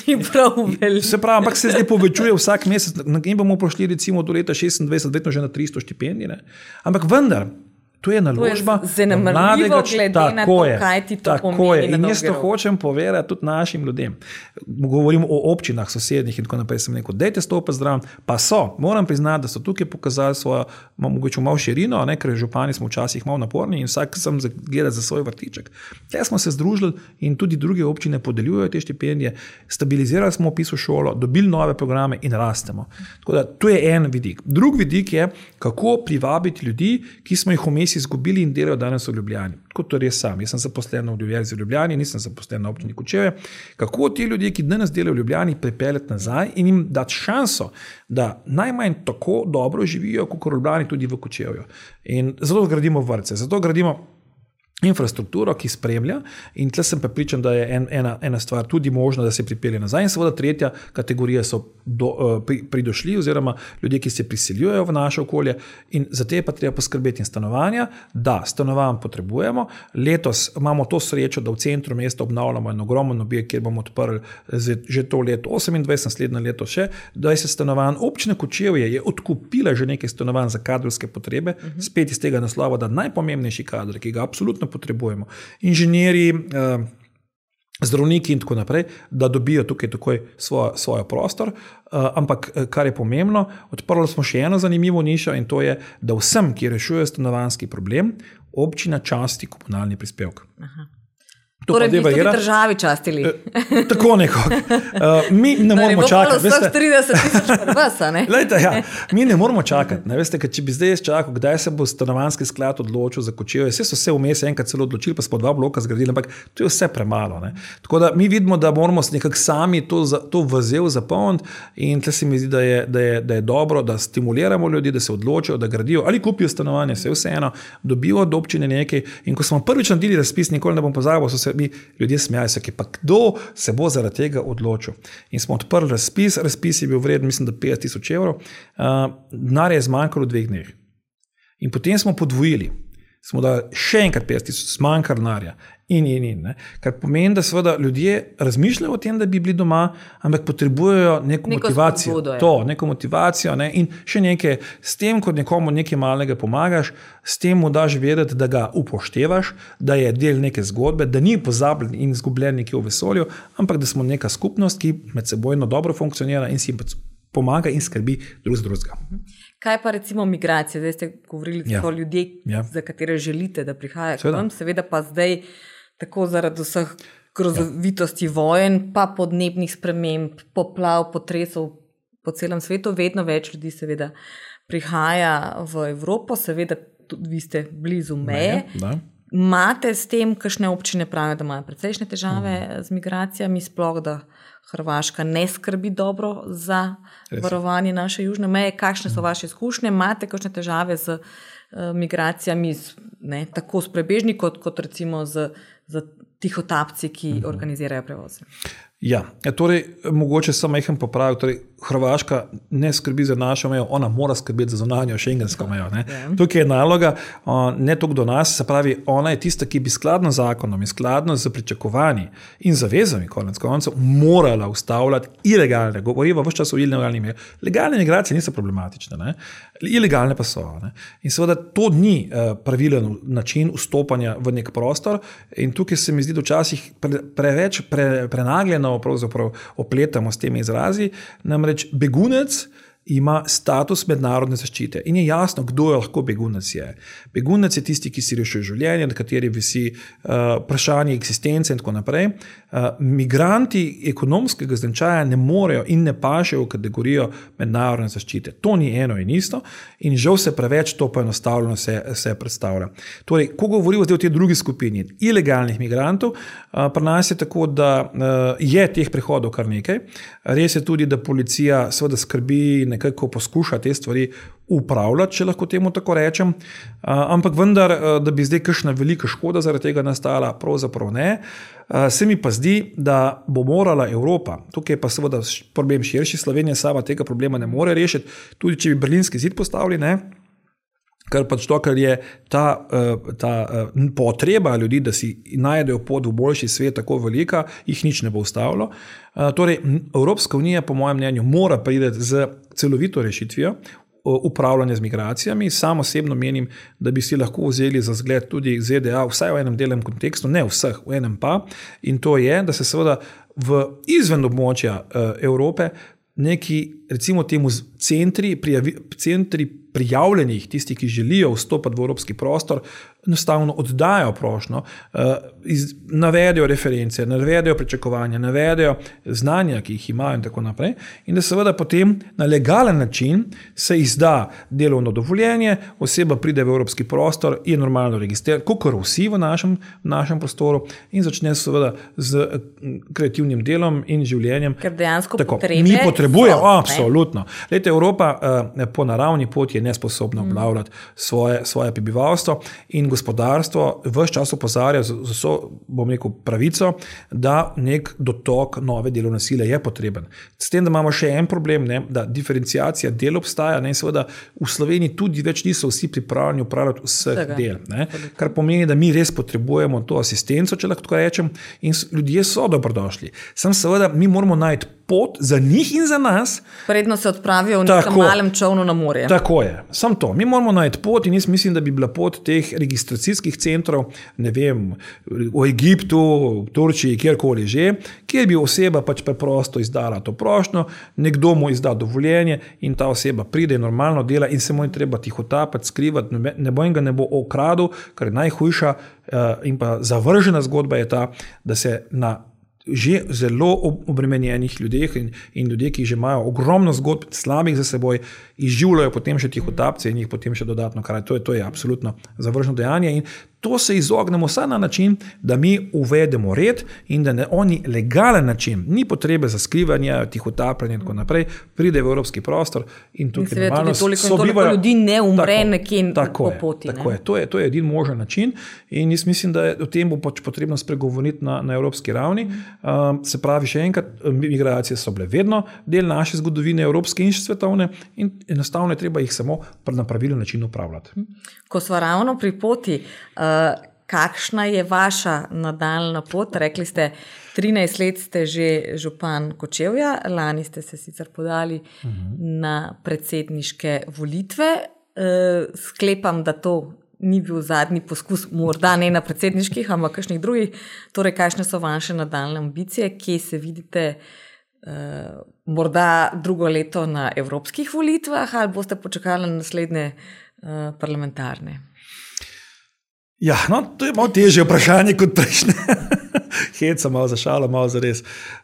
Se pravi, ampak se zdaj povečuje vsak mesec, in bomo prišli recimo do leta šestindvajset, vedno že na tristo štipendij. Ne? Ampak vendar, to je naložba mladega človeka, tako je, kaj ti to pomeni. In jaz to hočem povedati tudi našim ljudem. Govorim o občinah, sosednjih in tako naprej. Sem rekel, dajte stopiti zdrav, pa so. Moram priznati, da so tukaj pokazali svojo, mogoče malo širino, ne, ker župani smo včasih malo naporni in vsak sem gledal za svoj vrtiček. Te smo se združili in tudi druge občine podeljujejo te štipendije, stabilizirali smo vpis v šolo, dobili nove programe in rastemo. Tako da, to je en vidik. Drug vidik je, kako privabiti ljudi, ki smo jih vmes izgubili in delajo danes v Ljubljani. Tako to res sam. Jaz sem zaposlen v Univerzi v Ljubljani, nisem zaposlen na občini Kočevje. Kako ti ljudje, ki danes delajo v Ljubljani, pripeljati nazaj in jim dati šanso, da najmanj tako dobro živijo, kot v Ljubljani, tudi v Kočevju. In zato gradimo vrtce, zato gradimo infrastrukturo, ki spremlja in tle sem prepričan, da je en, ena, ena stvar tudi možna, da se pripelje nazaj in seveda tretja kategorija so do, uh, pri, pridošli oziroma ljudje, ki se priseljujejo v naše okolje in za te pa treba poskrbeti in stanovanja. Da, stanovanj potrebujemo. Letos imamo to srečo, da v centru mesta obnavljamo en ogromen objekt, kjer bomo odprli že to leto osemindvajset, naslednje leto še dvajset stanovanj. Občina Kočevje je odkupila že nekaj stanovanj za kadrovske potrebe, uh-huh. spet iz tega naslova, da najpomembnejši kadr, ki ga absolutno potrebujemo, inženirji, eh, zdravniki in tako naprej, da dobijo tukaj takoj svoj, svoj prostor, eh, ampak kar je pomembno, odprli smo še eno zanimivo nišo in to je, da vsem, ki rešujejo stanovanjski problem, občina časti komunalni prispevek. Aha. To torej, bi tudi državi častili. E, tako nekako. Uh, mi ne moramo čakati. Veste, trideset tisoč prvas, ne? Lejte, ja, mi ne moramo čakati. Ne, veste, če bi zdaj čakal, kdaj se bo stanovanjski sklad odločil za Kočevje, vse so se vmes enkrat celo odločili, pa smo dva bloka zgradili, ampak to je vse premalo. Ne? Tako da mi vidimo, da moramo nekako sami to, to vrzel zapolniti in tle se mi zdi, da je, da, je, da je dobro, da stimuliramo ljudi, da se odločijo, da gradijo ali kupijo stanovanje, vse vseeno, dobijo od občine nekaj. In ko smo prvič naredili razpis, nikoli ne bom pozabil, so se mi ljudje smejajo se, pa kdo se bo zaradi tega odločil. In smo odprli razpis, razpis je bil vreden, mislim, da petdeset tisoč evrov, uh, denar je zmanjkalo v dveh dneh. In potem smo podvojili, smo dali še enkrat petdeset tisoč, zmanjkalo denarja. In, in, in. Ne. Kar pomeni, da seveda ljudje razmišljajo o tem, da bi bili doma, ampak potrebujejo neko, neko motivacijo. Spodbudo, to, neko motivacijo. Ne. In še nekaj, s tem, ko nekomu nekaj malega pomagaš, s tem mu daš vedeti, da ga upoštevaš, da je del neke zgodbe, da ni pozabljen in izgubljen nekje v vesolju, ampak da smo neka skupnost, ki med sebojno dobro funkcionira in si pomaga in skrbi drug z drugega. Kaj pa recimo migracije? Zdaj ste govorili ja. o ljudeh, ja. za katere želite, da prihajajo k vam, seveda pa zdaj tako zaradi vseh grozovitosti ja. vojen, pa podnebnih sprememb, poplav, potresov po celem svetu, vedno več ljudi seveda prihaja v Evropo, seveda tudi vi ste blizu meje. Da. Imate s tem, kakšne občine pravijo, da imajo precejšnje težave mm. z migracijami, sploh da Hrvaška ne skrbi dobro za Res. varovanje naše južne meje. Kakšne so vaše izkušnje? Imate kakšne težave z uh, migracijami, z, ne, tako s prebežniki, kot, kot recimo z, z tihotapci, ki mm. organizirajo prevoze? Ja, torej, mogoče samo majhen popravek, torej, Hrvaška ne skrbi za našo mejo, ona mora skrbeti za zunanjo šengensko mejo. Ne? Yeah. Tukaj je naloga, ne toliko do nas, se pravi, ona je tista, ki bi skladno z zakonom in skladno z pričakovanji in zavezami, konec koncev, morala ustavljati ilegalne, govoriva vse čas o ilegalnih migracijah. Legalne migracije niso problematične, ne? Ilegalne pa so. Ne? In seveda to ni uh, pravilen način vstopanja v nek prostor in tukaj se mi zdi, da včasih pre, preveč pre, prenagljeno pravzaprav opletamo s temi izrazi, namreč begunec ima status mednarodne zaščite in je jasno, kdo je lahko begunec je. Begunec je tisti, ki si rešuje življenje, na kateri visi uh, vprašanje eksistence in tako naprej. Uh, migranti ekonomskega značaja ne morejo in ne pašejo v kategorijo mednarodne zaščite. To ni eno in isto in žal se preveč to poenostavljeno se, se predstavlja. Torej, ko govorimo zdaj o tej drugi skupini ilegalnih migrantov, uh, pri nas je tako, da uh, je teh prehodov kar nekaj. Res je tudi, da policija seveda skrbi nekako poskuša te stvari upravljati, če lahko temu tako rečem, ampak vendar, da bi zdaj kakšna velika škoda zaradi tega nastala, pravzaprav ne. Se mi pa zdi, da bo morala Evropa, tukaj je pa seveda problem širši, Slovenija sama tega problema ne more rešiti, tudi če bi berlinski zid postavili, ne, ker pač to, ker je ta, ta potreba ljudi, da si najdejo pot v boljši svet tako velika, jih nič ne bo ustavilo. Torej, Evropska unija, po mojem mnenju, mora priti z celovito rešitvijo upravljanja z migracijami. Sam osebno menim, da bi si lahko vzeli za zgled tudi Z D A, vsaj v enem delem kontekstu, ne vseh, v enem pa, in to je, da se seveda v izven območja Evrope neki, recimo temu, centri, prijavi, centri prijavljenih, tisti, ki želijo vstopati v evropski prostor, enostavno oddajo prošnjo, iz, navedejo reference, navedejo pričakovanja, navedejo znanja, ki jih imajo in tako naprej, in da seveda potem na legalen način se izda delovno dovoljenje, oseba pride v evropski prostor, je normalno registrirana, kakor vsi v našem, v našem prostoru in začne seveda z kreativnim delom in življenjem. Ker dejansko tako, potrebe mi potrebujemo, so, absolutno. Lejte, Evropa po naravni poti je nesposobna obnavljati svoje, svoje prebivalstvo in gospodarstvo vse čas opozarja z vso, bom rekel, pravico, da nek dotok nove delovne sile je potreben. S tem, da imamo še en problem, ne, da diferenciacija del obstaja, ne, seveda v Sloveniji tudi več niso vsi pripravljeni upravljati vseh Tega. del, ne, kar pomeni, da mi res potrebujemo to asistenco, če lahko tako rečem, in ljudje so dobrodošli. Sam seveda mi moramo najti pot za njih in za nas. Predno se odpravijo v nekem malem čovnu na morje. Tako je. Sam to. Mi moramo najti pot in jaz mislim, da bi bila pot teh registracijskih centrov, ne vem, v Egiptu, v Turčiji, kjerkoli že, kjer bi oseba pač preprosto izdala to prošnjo, nekdo mu izda dovoljenje in ta oseba pride in normalno dela in se mu je treba tihotapati, skrivati, ne bo in ga ne bo okradil, kar je najhujša in pa zavržena zgodba je ta, da se na že zelo obremenjenih ljudeh in, in ljudje, ki že imajo ogromno zgodb slabih za seboj, izživljajo potem še tihotapce in jih potem še dodatno kraj. To je, to je absolutno zavrženo dejanje in to se izognemo vsaj na način, da mi uvedemo red in da ne oni legalen način, ni potrebe za skrivanje, tihotapljanje in tako naprej, pride v evropski prostor in tukaj normalno sobivajo. Toliko ljudi ne umre nekje po poti. Tako je, to je, to je edin možen način in jaz mislim, da je o tem bo pač potrebno spregovoriti na, na evropski ravni. Um, se pravi, še enkrat, migracije so bile vedno del naše zgodovine, evropske in svetovne in enostavno je treba jih samo na pravilen način upravljati. Ko smo ravno pri poti, uh, kakšna je vaša nadaljna pot? Rekli ste, trinajst let ste že župan Kočevja, lani ste se sicer podali uh-huh. na predsedniške volitve. Uh, sklepam, da to ni bil zadnji poskus, morda ne na predsedniških, ampak kakšnih drugih. Torej, kakšne so vaše nadaljne ambicije, kje se vidite uh, morda drugo leto na evropskih volitvah ali boste počakali na naslednje uh, parlamentarne? Ja, no, to je malo težje vprašanje kot prejšnje. Heca, malo za šalo, malo za res.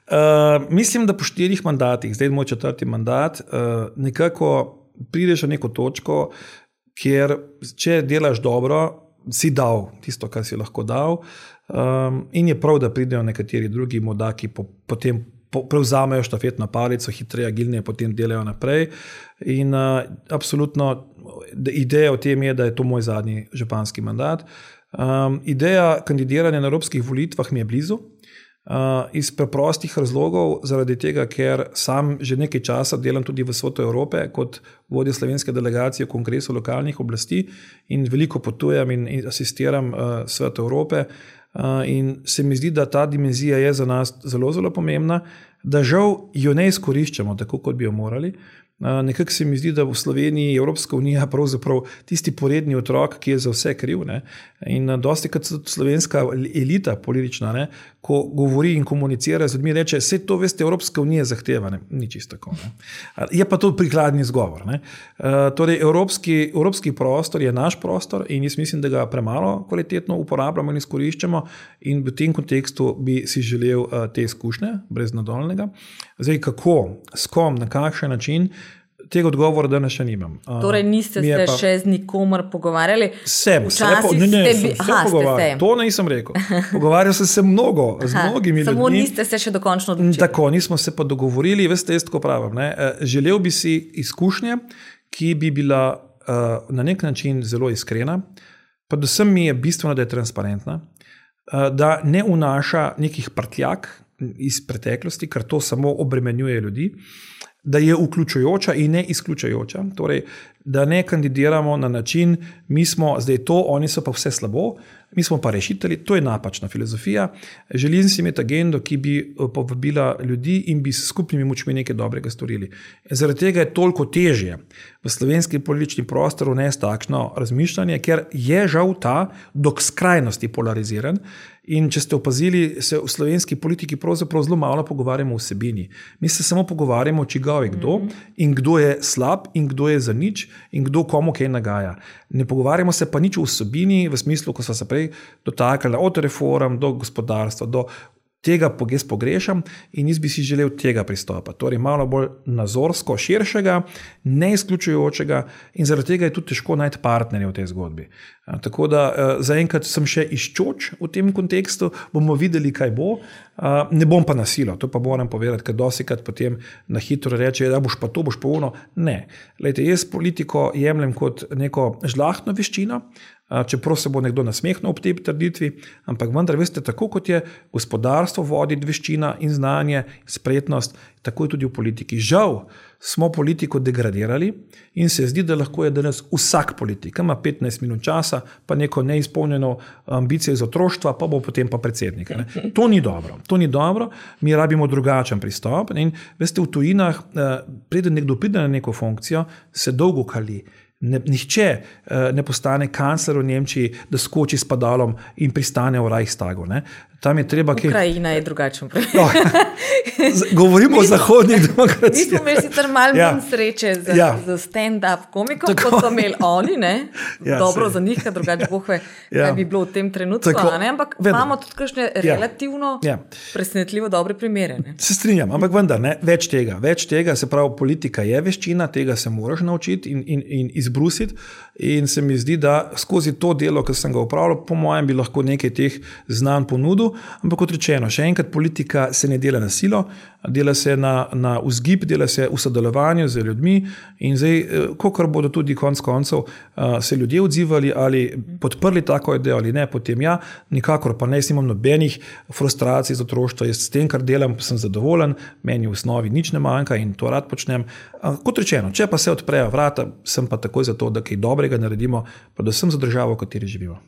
Uh, mislim, da po štirih mandatih, zdaj je moj četrti mandat, uh, nekako prideš na neko točko, kjer če delaš dobro, si dal tisto, kar si lahko dal, um, in je prav, da pridejo nekateri drugi modaki, po, potem po, prevzamejo štafetno palico, hitreje, agilneje, potem delajo naprej. In uh, absolutno ideja o tem je, da je to moj zadnji županski mandat. Um, ideja kandidiranja na evropskih volitvah mi je blizu. Uh, iz preprostih razlogov, zaradi tega, ker sam že nekaj časa delam tudi v Svetu Evrope kot vodja slovenske delegacije v kongresu lokalnih oblasti in veliko potujem in, in asistiram uh, Svetu Evrope uh, in se mi zdi, da ta dimenzija je za nas zelo, zelo pomembna, da žal jo ne izkoriščamo tako, kot bi jo morali. Uh, nekako se mi zdi, da v Sloveniji Evropska unija pravzaprav tisti poredni otrok, ki je za vse kriv. Ne? In uh, dosti krat slovenska elita politična, ne, ko govori in komunicira z ljudmi, reče, vse to veste, Evropska unija zahteva. Ne? Ni čisto tako. Ne? Je pa to prikladni izgovor. Ne? Uh, torej, evropski, evropski prostor je naš prostor in jaz mislim, da ga premalo kvalitetno uporabljamo in izkoriščamo in v tem kontekstu bi si želel uh, te izkušnje, brez nadaljnjega. Zdaj, kako, s kom, na kakšen način, tega odgovora danes še nimam. Torej niste se pa še z nikomer pogovarjali? Sem, se po, ne, ne, sem, se Aha, pogovarjal. To nisem rekel. Pogovarjal sem se mnogo, z Aha, mnogimi ljudmi. Samo niste se še dokončno odločili. Tako, nismo se pa dogovorili, veste, jaz tako pravim. Ne? Želel bi si izkušnje, ki bi bila uh, na nek način zelo iskrena, predvsem mi je bistveno, da je transparentna, uh, da ne vnaša nekih prtljak iz preteklosti, ker to samo obremenjuje ljudi, da je vključujoča in ne izključujoča, torej, da ne kandidiramo na način, mi smo zdaj to, oni so pa vse slabo, mi smo pa rešitelji, to je napačna filozofija. Želim si imeti agendo, ki bi povabila ljudi in bi s skupnimi močmi nekaj dobrega storili. Zaradi tega je toliko težje v slovenski politični prostoru nesti takšno razmišljanje, ker je žal ta do skrajnosti polariziran. In če ste opazili, se v slovenski politiki pravzaprav zelo malo pogovarjamo o vsebini. Mi se samo pogovarjamo, čigav je kdo in kdo je slab in kdo je za nič in kdo komu kaj nagaja. Ne pogovarjamo se pa nič o vsebini v smislu, ko smo se prej dotakali od reform do gospodarstva, do tega jaz pogrešam in jaz bi si želel tega pristopa. Torej malo bolj nazorsko, širšega, neizključujočega in zaradi tega je tudi težko najti partnerje v tej zgodbi. Tako da zaenkrat sem še iščoč v tem kontekstu, bomo videli, kaj bo. Ne bom pa na silo, to pa moram povedati, ker dosikrat potem na hitro reče, da boš pa to, boš pa ono. Ne. Lejte, jaz politiko jemljem kot neko žlahtno veščino, čeprav se bo nekdo nasmehnil ob tej trditvi, ampak vendar veste, tako kot je gospodarstvo voditi veščina in znanje, spretnost, tako je tudi v politiki. Žal smo politiko degradirali in se zdi, da lahko je danes vsak politik, ima petnajst minut časa, pa neko neizpolnjeno ambicijo iz otroštva, pa bo potem pa predsednik. Ne? To ni dobro, to ni dobro, mi rabimo drugačen pristop in veste, v tujinah, preden nekdo pride na neko funkcijo, se dolgo kali. Ne, nihče uh, ne postane kancler v Nemčiji, da skoči s padalom in pristane v Reichstagu. Ne? Tam je treba... Ukrajina kaj... je drugačen primer. No, govorimo mi, o zahodnih demokracijah. Mi smo imeli sicer malo ja. manj sreče z, ja. z stand-up komikom, tako. Kot so imeli oni. Ne? Ja, dobro se. Za njih, drugače bohve, ja. Kaj bi bilo v tem trenutku. Ne? Ampak vedno. Imamo tudi kakšne ja. Relativno ja. Presenetljivo dobre primere. Ne? Se strinjam, ampak vendar, ne? Več tega. Več tega, se pravi, politika je veščina, tega se moraš naučiti in, in, in izbrusiti in se mi zdi, da skozi to delo, ki sem ga upravljal, po mojem bi lahko nekaj teh znanj ponudil, ampak kot rečeno, še enkrat politika se ne dela na silo, dela se na, na vzgib, dela se v sodelovanju z ljudmi in zdaj, kakor bodo tudi konc koncev se ljudje odzivali ali podprli tako idejo ali ne, potem ja, nikakor pa ne, imam nobenih frustracij z otroštva, jaz s tem, kar delam, sem zadovoljen, meni v osnovi nič ne manjka in to rad počnem. Kot rečeno, če pa se odprejo vrata, sem pa takoj za to, da kaj dobrega naredimo, predvsem za državo, v kateri živimo.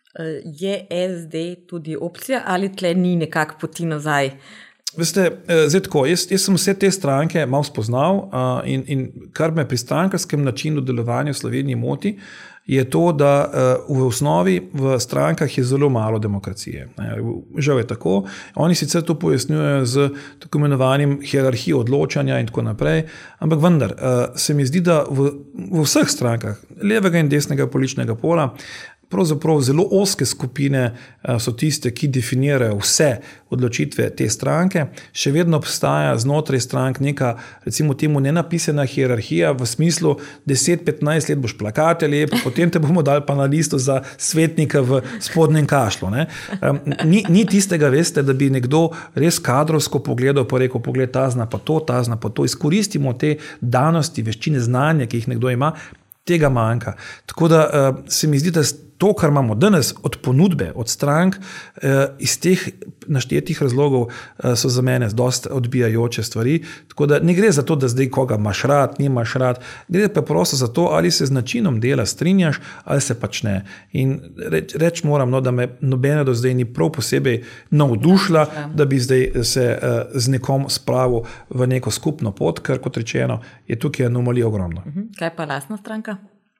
Je S D tudi opcija ali tle ni nekak poti nazaj? Veste, zdaj tako, jaz, jaz sem vse te stranke malo spoznal uh, in, in kar me pri strankarskem načinu delovanja v Sloveniji moti, je to, da uh, v osnovi v strankah je zelo malo demokracije. Žal je tako. Oni sicer to pojasnjujejo z tako imenovanim hierarhijo odločanja in tako naprej, ampak vendar uh, se mi zdi, da v, v vseh strankah, levega in desnega političnega pola, pravzaprav zelo ozke skupine so tiste, ki definirajo vse odločitve te stranke. Še vedno obstaja znotraj strank neka, recimo temu, nenapisana hierarhija v smislu deset petnajst let boš plakatelj, potem te bomo dali pa na listo za svetnika v spodnjem kašlu. Ne? Ni, ni tistega, veste, da bi nekdo res kadrovsko pogledal, pa rekel, pogled, ta zna pa to, ta zna pa to. Izkoristimo te danosti, veščine, znanja, ki jih nekdo ima, tega manjka. Tako da uh, se mi zdi, da to, kar imamo danes od ponudbe, od strank, uh, iz teh naštetih razlogov uh, so za mene dosti odbijajoče stvari. Tako da ne gre za to, da zdaj koga imaš rad, nimaš rad. Gre pa prosto za to, ali se z načinom dela strinjaš, ali se pač ne. In reč, reč moram, no, da me nobene do zdaj ni prav posebej navdušila, da bi zdaj se uh, z nekom spravil v neko skupno pot, ker kot rečeno, je tukaj anomalija ogromno. Kaj pa lastna stranka?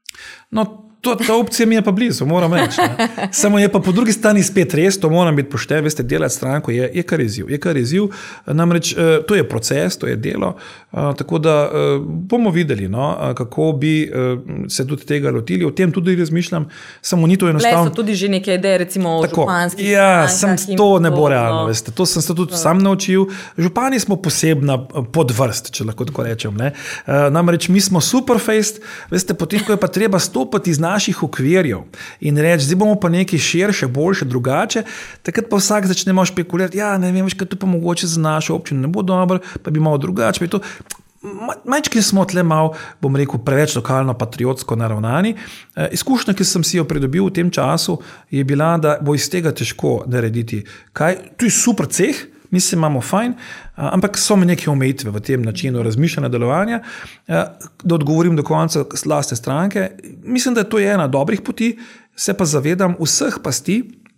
No, to, ta opcija mi je pa blizu, moram reči. Ne. Samo je pa po drugi strani spet res, to moram biti pošten, veste, delati stranko je, je kar izziv. Je kar izziv, namreč to je proces, to je delo, tako da bomo videli, no, kako bi se tudi tega lotili. O tem tudi razmišljam, samo ni to enostavno. Le so tudi že neke ideje, recimo o županskih. Ja, sem to ne bo realno, veste, to sem se tudi sam naučil. Župani smo posebna podvrst, če lahko tako rečem. Ne. Namreč mi smo superfaced, veste, potem, ko je pa treba stopiti iz naših okvirjev in reči, zdaj bomo pa nekaj širše, boljše, drugače, takrat pa vsak začnemo špekulirati, ja, ne vem, kaj to pa mogoče za našo občino ne bo dobro, pa bi malo drugače, pa je to. Majčki smo tle malo, bom rekel, preveč lokalno patriotsko naravnani. E, izkušnja, ki sem si jo pridobil v tem času, je bila, da bo iz tega težko narediti. Kaj? To je super ceh, mislim, imamo fajn, ampak so mi neke omejitve v tem načinu razmišljanja, delovanja. Da odgovorim do konca lastne stranke, mislim, da to je ena dobrih poti, se pa zavedam vseh pasti,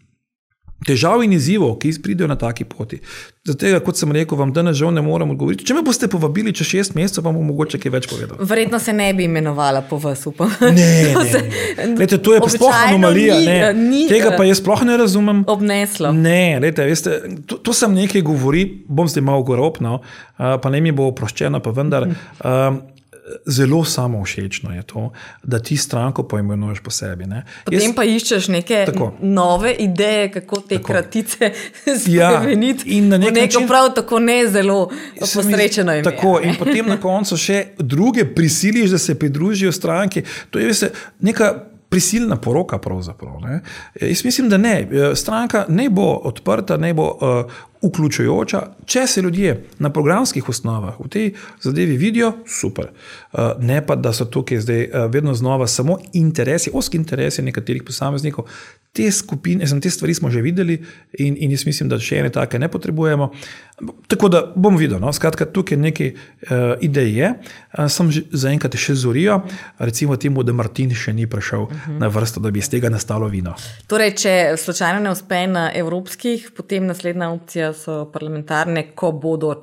težav in izzivov, ki pridejo na taki poti. Zato, kot sem rekel, vam danes žal ne moram odgovoriti. Če me boste povabili čez šest mesecev, vam bom mogoče kaj več povedal. Verjetno se ne bi imenovala po vas, upam. Ne, ne. Lejte, to je pa sploh anomalija. Ni, ne. Ni, Tega pa jaz sploh ne razumem. Obneslo. Ne, lejte, veste, to, to sem nekaj govori, bom zdaj malo goropno, pa ne mi bo oproščeno, pa vendar. Um, Zelo samovšečno je to, da ti stranko poimenuješ po sebi. Ne? Potem Jaz, pa iščeš neke tako. nove ideje, kako te tako. kratice spremeniti. Ja, in na nek neko način, prav tako ne zelo posrečeno ime. Tako, in potem na koncu še druge prisiliš, da se pridružijo stranki. To je veste, neka prisilna poroka pravzaprav. Ne? Jaz mislim, da ne. Stranka ne bo odprta, ne bo uh, vključujoča, če se ljudje na programskih osnovah v tej zadevi vidijo, super. Uh, ne pa, da so tukaj zdaj uh, vedno znova samo interesi, oski interesi nekaterih posameznikov. Te skupine, te stvari smo že videli in, in jaz mislim, da še ene take ne potrebujemo. Tako da bom videl, no? Skratka, tukaj nekaj uh, idej je, uh, sem zaenkrat še zorijo, recimo temu, da Martin še ni prišel uh-huh. na vrsto, da bi iz tega nastalo vino. Torej, če slučajno ne uspe na evropskih, potem naslednja opcija so parlamentarne, ko bodo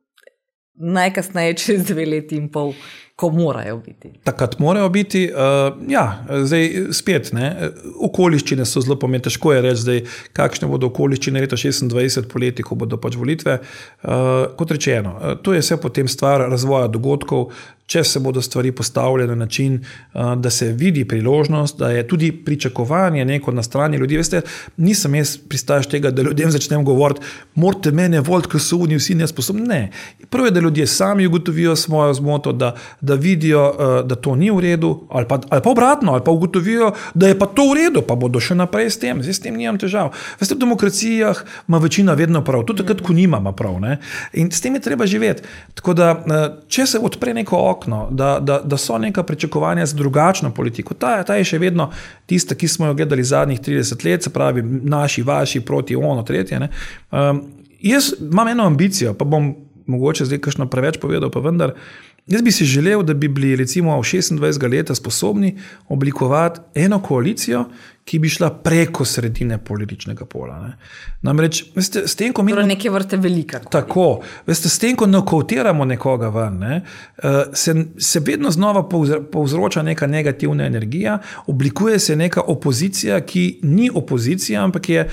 najkasneje čez dve leti in pol, ko morajo biti. Takrat morajo biti, uh, ja, zdaj spet, ne, okoliščine so zelo pomembne, težko je reči zdaj, kakšne bodo okoliščine leta šestindvajset poleti, ko bodo pač volitve. Uh, kot rečeno, uh, to je vse potem stvar razvoja dogodkov, če se bodo stvari postavljene na način, uh, da se vidi priložnost, da je tudi pričakovanje neko na strani ljudi. Veste, nisem jaz pristajaš tega, da ljudem začnem govoriti, morate mene voliti, ker so oni vsi nesposobni. Ne. Prvo je, da ljudje sami ugotovijo svojo zmoto, da da vidijo, da to ni v redu, ali pa, ali pa obratno, ali pa ugotovijo, da je pa to v redu, pa bodo še naprej s tem. Zdaj s tem nimam težav. Veste, v demokracijah ima večina vedno prav, tudi takrat, ko nimamo prav. Ne? In s tem je treba živeti. Tako da, če se odpre neko okno, da, da, da so neka pričakovanja za drugačno politiko, ta, ta je še vedno tista, ki smo jo gledali zadnjih trideset let, se pravi naši, vaši, proti ono, tretje. Ne? Um, jaz imam eno ambicijo, pa bom mogoče zdaj kakšno preveč povedal, pa vendar, jaz bi si želel, da bi bili recimo v šestindvajsetega leta sposobni oblikovati eno koalicijo, ki bi šla preko sredine političnega pola. Ne. Namreč, veste, s tem, ko mi... Torej neke vrste velika. Tako, veste, s tem, ko nokautiramo nekoga ven, ne, se, se vedno znova povzroča neka negativna energija, oblikuje se neka opozicija, ki ni opozicija, ampak je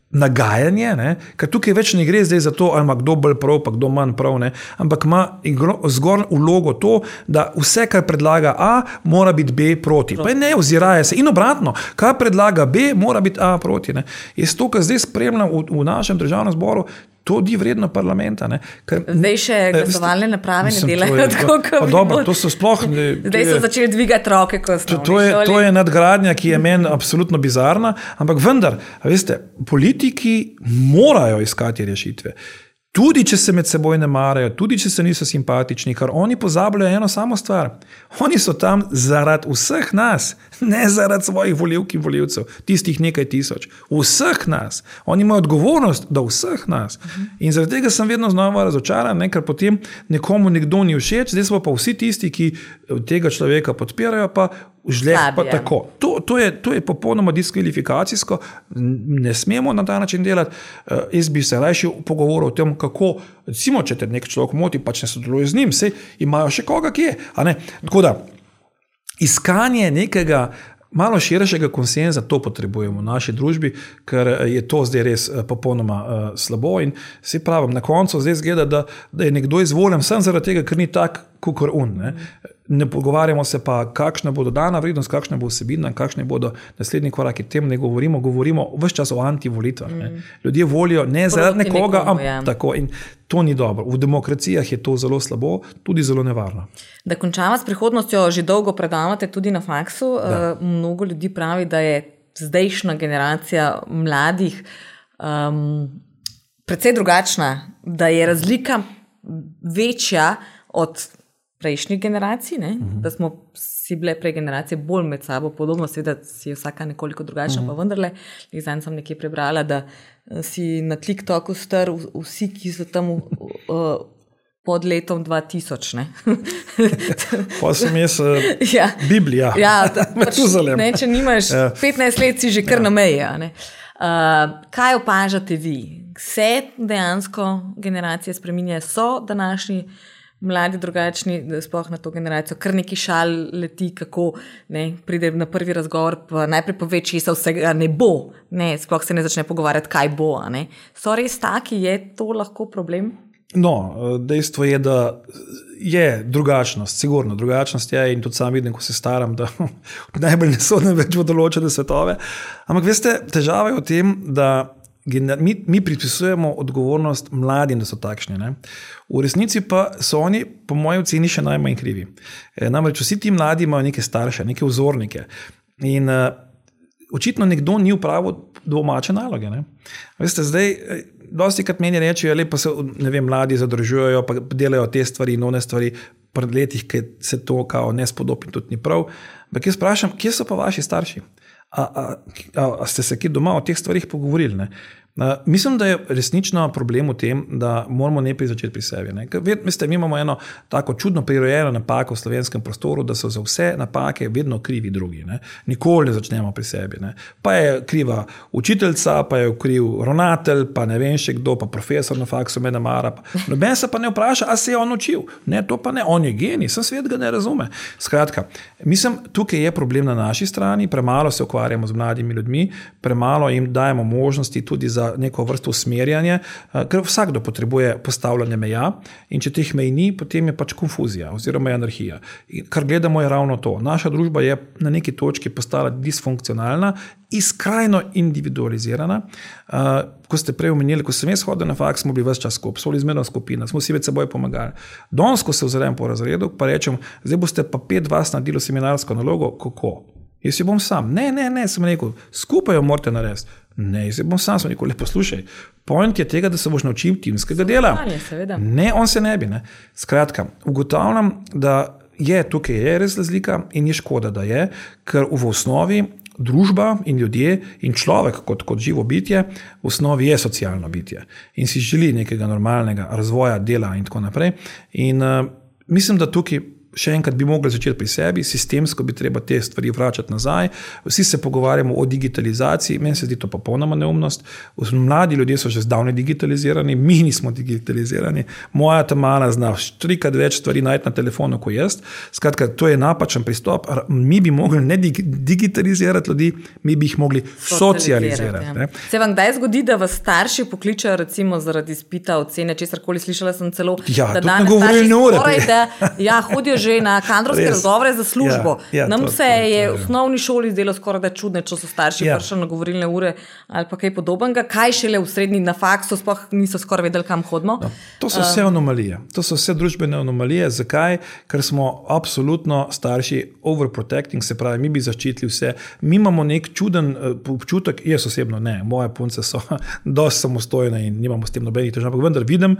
nagajanje, ne, ker tukaj več ne gre zdaj za to, ali ima kdo bolj prav, pa kdo manj prav, ne, ampak ima zgornjo vlogo to, da vse, kar predlaga A, mora biti B proti. Pa ne, oziraje se. In obratno, kar predlaga B, mora biti A proti. Ne. Jaz to, kar zdaj spremljam v, v našem državnem zboru, to di vredno parlamenta. Ne. Ker, zdaj še glasovalne naprave ne delajo tako, kot bi dobro, to so sploh... Ne, zdaj so začeli dvigati roke, ko to, to, je, to je nadgradnja, ki je meni absolutno bizarna, ampak vendar, veste, politiki morajo iskati rešitve. Tudi, če se med seboj ne marajo, tudi, če se niso simpatični, ker oni pozabljajo eno samo stvar. Oni so tam zaradi vseh nas, ne zaradi svojih volivk in volivcev, tistih nekaj tisoč. Vseh nas. Oni imajo odgovornost do vseh nas. In zaradi tega sem vedno znova razočaran, ne, ker potem nekomu nekdo ni všeč, zdaj smo pa vsi tisti, ki tega človeka podpirajo, pa žleh pa tako. To, to, je, to je popolnoma diskvalifikacijsko, ne smemo na ta način delati. Jaz bi se rajši pogovoril o tem, kako, recimo, če te nek človek moti, pač ne sodeluje z njim, sej imajo še koga, ki je. A ne? Tako da, iskanje nekega malo širšega konsenza, to potrebujemo v naši družbi, ker je to zdaj res popolnoma uh, slabo in se pravim, na koncu zdaj zgleda, da, da je nekdo izvoljen sam zaradi tega, ker ni tak, kakor on. Ne? Ne pogovarjamo se pa, kakšna bo dodana vrednost, kakšna bo vsebina, kakšne bodo naslednji koraki, tem ne govorimo, govorimo ves čas o antivolitvah. Mm. Ljudje volijo ne zaradi nekoga, ampak tako in to ni dobro. V demokracijah je to zelo slabo, tudi zelo nevarno. Da končava s prihodnostjo, že dolgo predavate tudi na faksu. Da. Mnogo ljudi pravi, da je zdajšnja generacija mladih um, precej drugačna, da je razlika večja od prejšnjih generacij, ne? Uh-huh. Da smo si bile prej generacije bolj med sabo podobno, seveda si je vsaka nekoliko drugačna, uh-huh. pa vendarle, zdaj sem nekje prebrala, da si na TikToku star vsi, ki so tam uh, pod letom dva tisoč. Ne? Pa sem jaz uh, ja. Biblija. Ja, da, pač, ne, če nimaš ja. petnajst let, si že kar ja. na meji. Uh, kaj opažate vi? Se dejansko generacije spreminjajo, so današnji mladi drugačni, sploh na to generacijo, kar neki šal leti, kako ne, pride na prvi razgovor, pa najprej pove, če se vsega ne bo, ne, sploh se ne začne pogovarjati, kaj bo. Ne. So res taki, je to lahko problem? No, dejstvo je, da je drugačnost, sigurno drugačnost je in tudi sam vidim, ko se staram, da najbolj ne sodnem več v določene svetove. Ampak veste, težava je v tem, da Mi, mi pripisujemo odgovornost mladim, da so takšni. Ne? V resnici pa so oni, po moji oceni, še najmanj krivi. E, namreč vsi ti mladi imajo neke starše, neke vzornike. In uh, očitno nekdo ni upravil domače naloge. Ne? Veste, zdaj, dosti krat meni rečejo, pa se ne vem, mladi zadržujejo, pa delajo te stvari in one stvari pred letih, ki se to kao ne spodobi in tudi ni prav. Ampak jaz sprašam, kje so pa vaši starši? A, a, a, a ste se kje doma o teh stvarih pogovorili? Ne? A, mislim, da je resnično problem v tem, da moramo najprej začeti pri sebi. Ne? Veste, mi imamo eno tako čudno prirojeno napako v slovenskem prostoru, da so za vse napake vedno krivi drugi. Ne? Nikoli ne začnemo pri sebi. Ne? Pa je kriva učiteljca, pa je kriv ravnatelj, pa ne vem še kdo, pa profesor na faksu me ne mara. Noben se pa ne vpraša, a se je on učil. Ne, to pa ne, on je genij, sem svet ga ne razume. Skratka, mislim, tukaj je problem na naši strani, premalo se ukvarjamo z mladimi ljudmi, premalo jim dajemo možnosti tudi za neko vrsto usmerjanja, ker vsakdo potrebuje postavljanje meja in če teh mej ni, potem je pač konfuzija oziroma je anarhija. In kar gledamo je ravno to. Naša družba je na neki točki postala disfunkcionalna in skrajno individualizirana. Ko ste prej omenili, ko sem jaz hodil na faks, smo bili ves čas skupaj, smo bili zmerna skupina, smo si med seboj pomagali. Danes, ko se ozrem po razredu, pa rečem, zdaj boste pa pet vas naredili seminarsko nalogo, kako? Jaz jo bom sam. Ne, ne, ne, sem rekel, skupaj jo morate narediti. Ne, jaz bom sam, sem rekel, le poslušaj. Point je tega, da se boš naučil timskega dela. Ne, on se ne bi. Ne. Skratka, ugotavljam, da je tukaj je res razlika in je škoda, da je, ker v osnovi družba in ljudje in človek kot, kot živo bitje v osnovi je socialno bitje in si želi nekega normalnega razvoja, dela in tako naprej. In uh, mislim, da tukaj še enkrat bi mogli začeti pri sebi, sistemsko bi treba te stvari vračati nazaj. Vsi se pogovarjamo o digitalizaciji, meni se zdi to popolnoma neumnost. Mladi ljudje so že zdavnaj digitalizirani, mi nismo digitalizirani. Moja Tamara zna štrikrat več stvari najti na telefonu kot jaz. Skratka, to je napačen pristop. Mi bi mogli ne digitalizirati ljudi, mi bi jih mogli socializirati. Ja. Se vam kdaj zgodi, da vas starši pokličajo recimo zaradi izpita, ocene, česarkoli, slišala sem celo, ja, da danes starši skoraj, da ja, hodijo že na kadrovske razgovore za službo. Ja, ja, Nam to, se to, to, je v osnovni šoli zdelo skoraj da čudne, če so starši ja. prišli na govorilne ure ali pa kaj podobnega. Kaj šele v srednji na faksu, sploh niso skoraj vedeli, kam hodimo. No, to so vse anomalije. To so vse družbene anomalije. Zakaj? Ker smo absolutno starši overprotecting, se pravi, mi bi zaščitili vse. Mi imamo nek čuden občutek, jaz osebno ne, moje punce so dosti samostojne in nimamo s tem nobenih težav, ampak vendar vidim,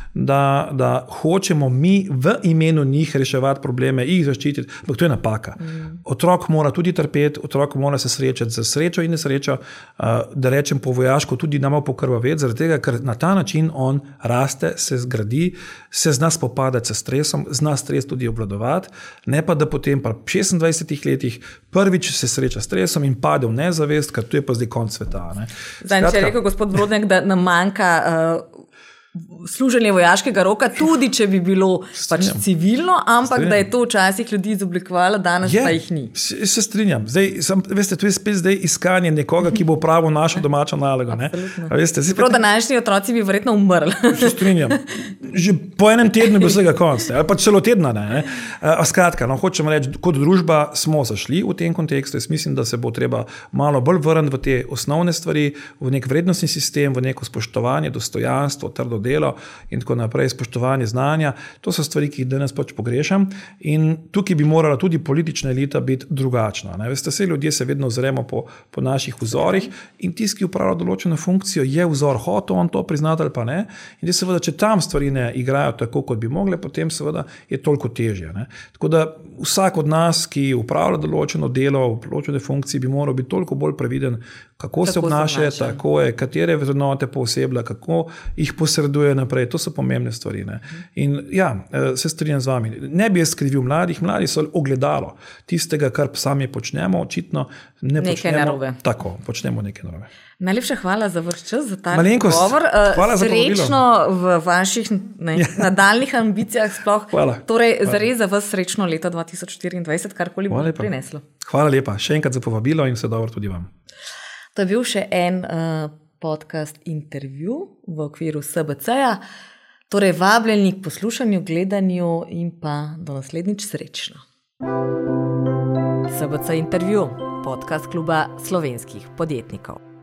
da, da hočemo mi v imenu njih reševati probleme, jih zaščititi, ampak to je napaka. Mm. Otrok mora tudi trpeti, otrok mora se srečati z srečo in nesrečo, da rečem po vojaško, tudi nama pokrvaveti, zaradi tega, ker na ta način on raste, se zgradi, se zna spopadati s stresom, zna stres tudi obvladovati, ne pa da potem pa v šestindvajsetih letih prvič se sreča s stresom in pade v nezavest, ker tu je pa zdaj konc sveta. Ne. Zdaj, če je rekel gospod Brodnjak, da nam manjka uh, služenje vojaškega roka, tudi če bi bilo pač civilno, ampak strinjam. Da je to včasih ljudi izoblikovalo, danes je, pa jih ni. Se, se strinjam. Zdaj, sem, veste, tu je spet zdaj iskanje nekoga, ki bo pravil našo domačo nalogo. Prav današnji otroci bi verjetno umrli. Se strinjam. Že po enem tednu bi vsega konc, ali pa celo tedna. Ne, ne. A skratka, no, hočem reči, kot družba smo zašli v tem kontekstu. Jaz mislim, da se bo treba malo bolj vrniti v te osnovne stvari, v nek vrednostni sistem, v neko spoštovanje, dostojanstvo, trdo delo in tako naprej, spoštovanje znanja. To so stvari, ki jih danes pač pogrešam in tukaj bi morala tudi politična elita biti drugačna. Ne? Veste, vse ljudje se vedno ozremo po, po naših vzorih in tisti, ki upravlja določeno funkcijo, je vzor, hotel on to priznati ali pa ne. In da seveda, če tam stvari ne igrajo tako, kot bi mogle, potem seveda je toliko težje. Ne? Tako da vsak od nas, ki upravlja določeno delo v določene funkcije, bi moral biti toliko bolj previden, kako se obnaša, tako je, katere vrednote pooseblja, kako jih posreduje naprej. To so pomembne stvari. Ne? In ja, se strinjam z vami. Ne bi jaz krivil mladih. Mladi so ogledalo tistega, kar sami počnemo, očitno ne nekaj počnemo. Narobe. Tako, počnemo nekaj narobe. Najlepša hvala za vaš čas, za ta Malenkost. Govor. Hvala za povabilo. Srečno v vaših ne, ja. nadaljnih ambicijah sploh. Hvala. Torej, hvala. Zares za vas srečno leto dva tisoč štiriindvajset, karkoli bo prineslo. Hvala lepa. Še enkrat za povabilo in vse dobro tudi vam. To je bil še en uh, podcast intervju v okviru S B C-ja. Torej, vabljeni k poslušanju, gledanju in pa do naslednjič srečno. S B C intervju, podcast kluba slovenskih podjetnikov.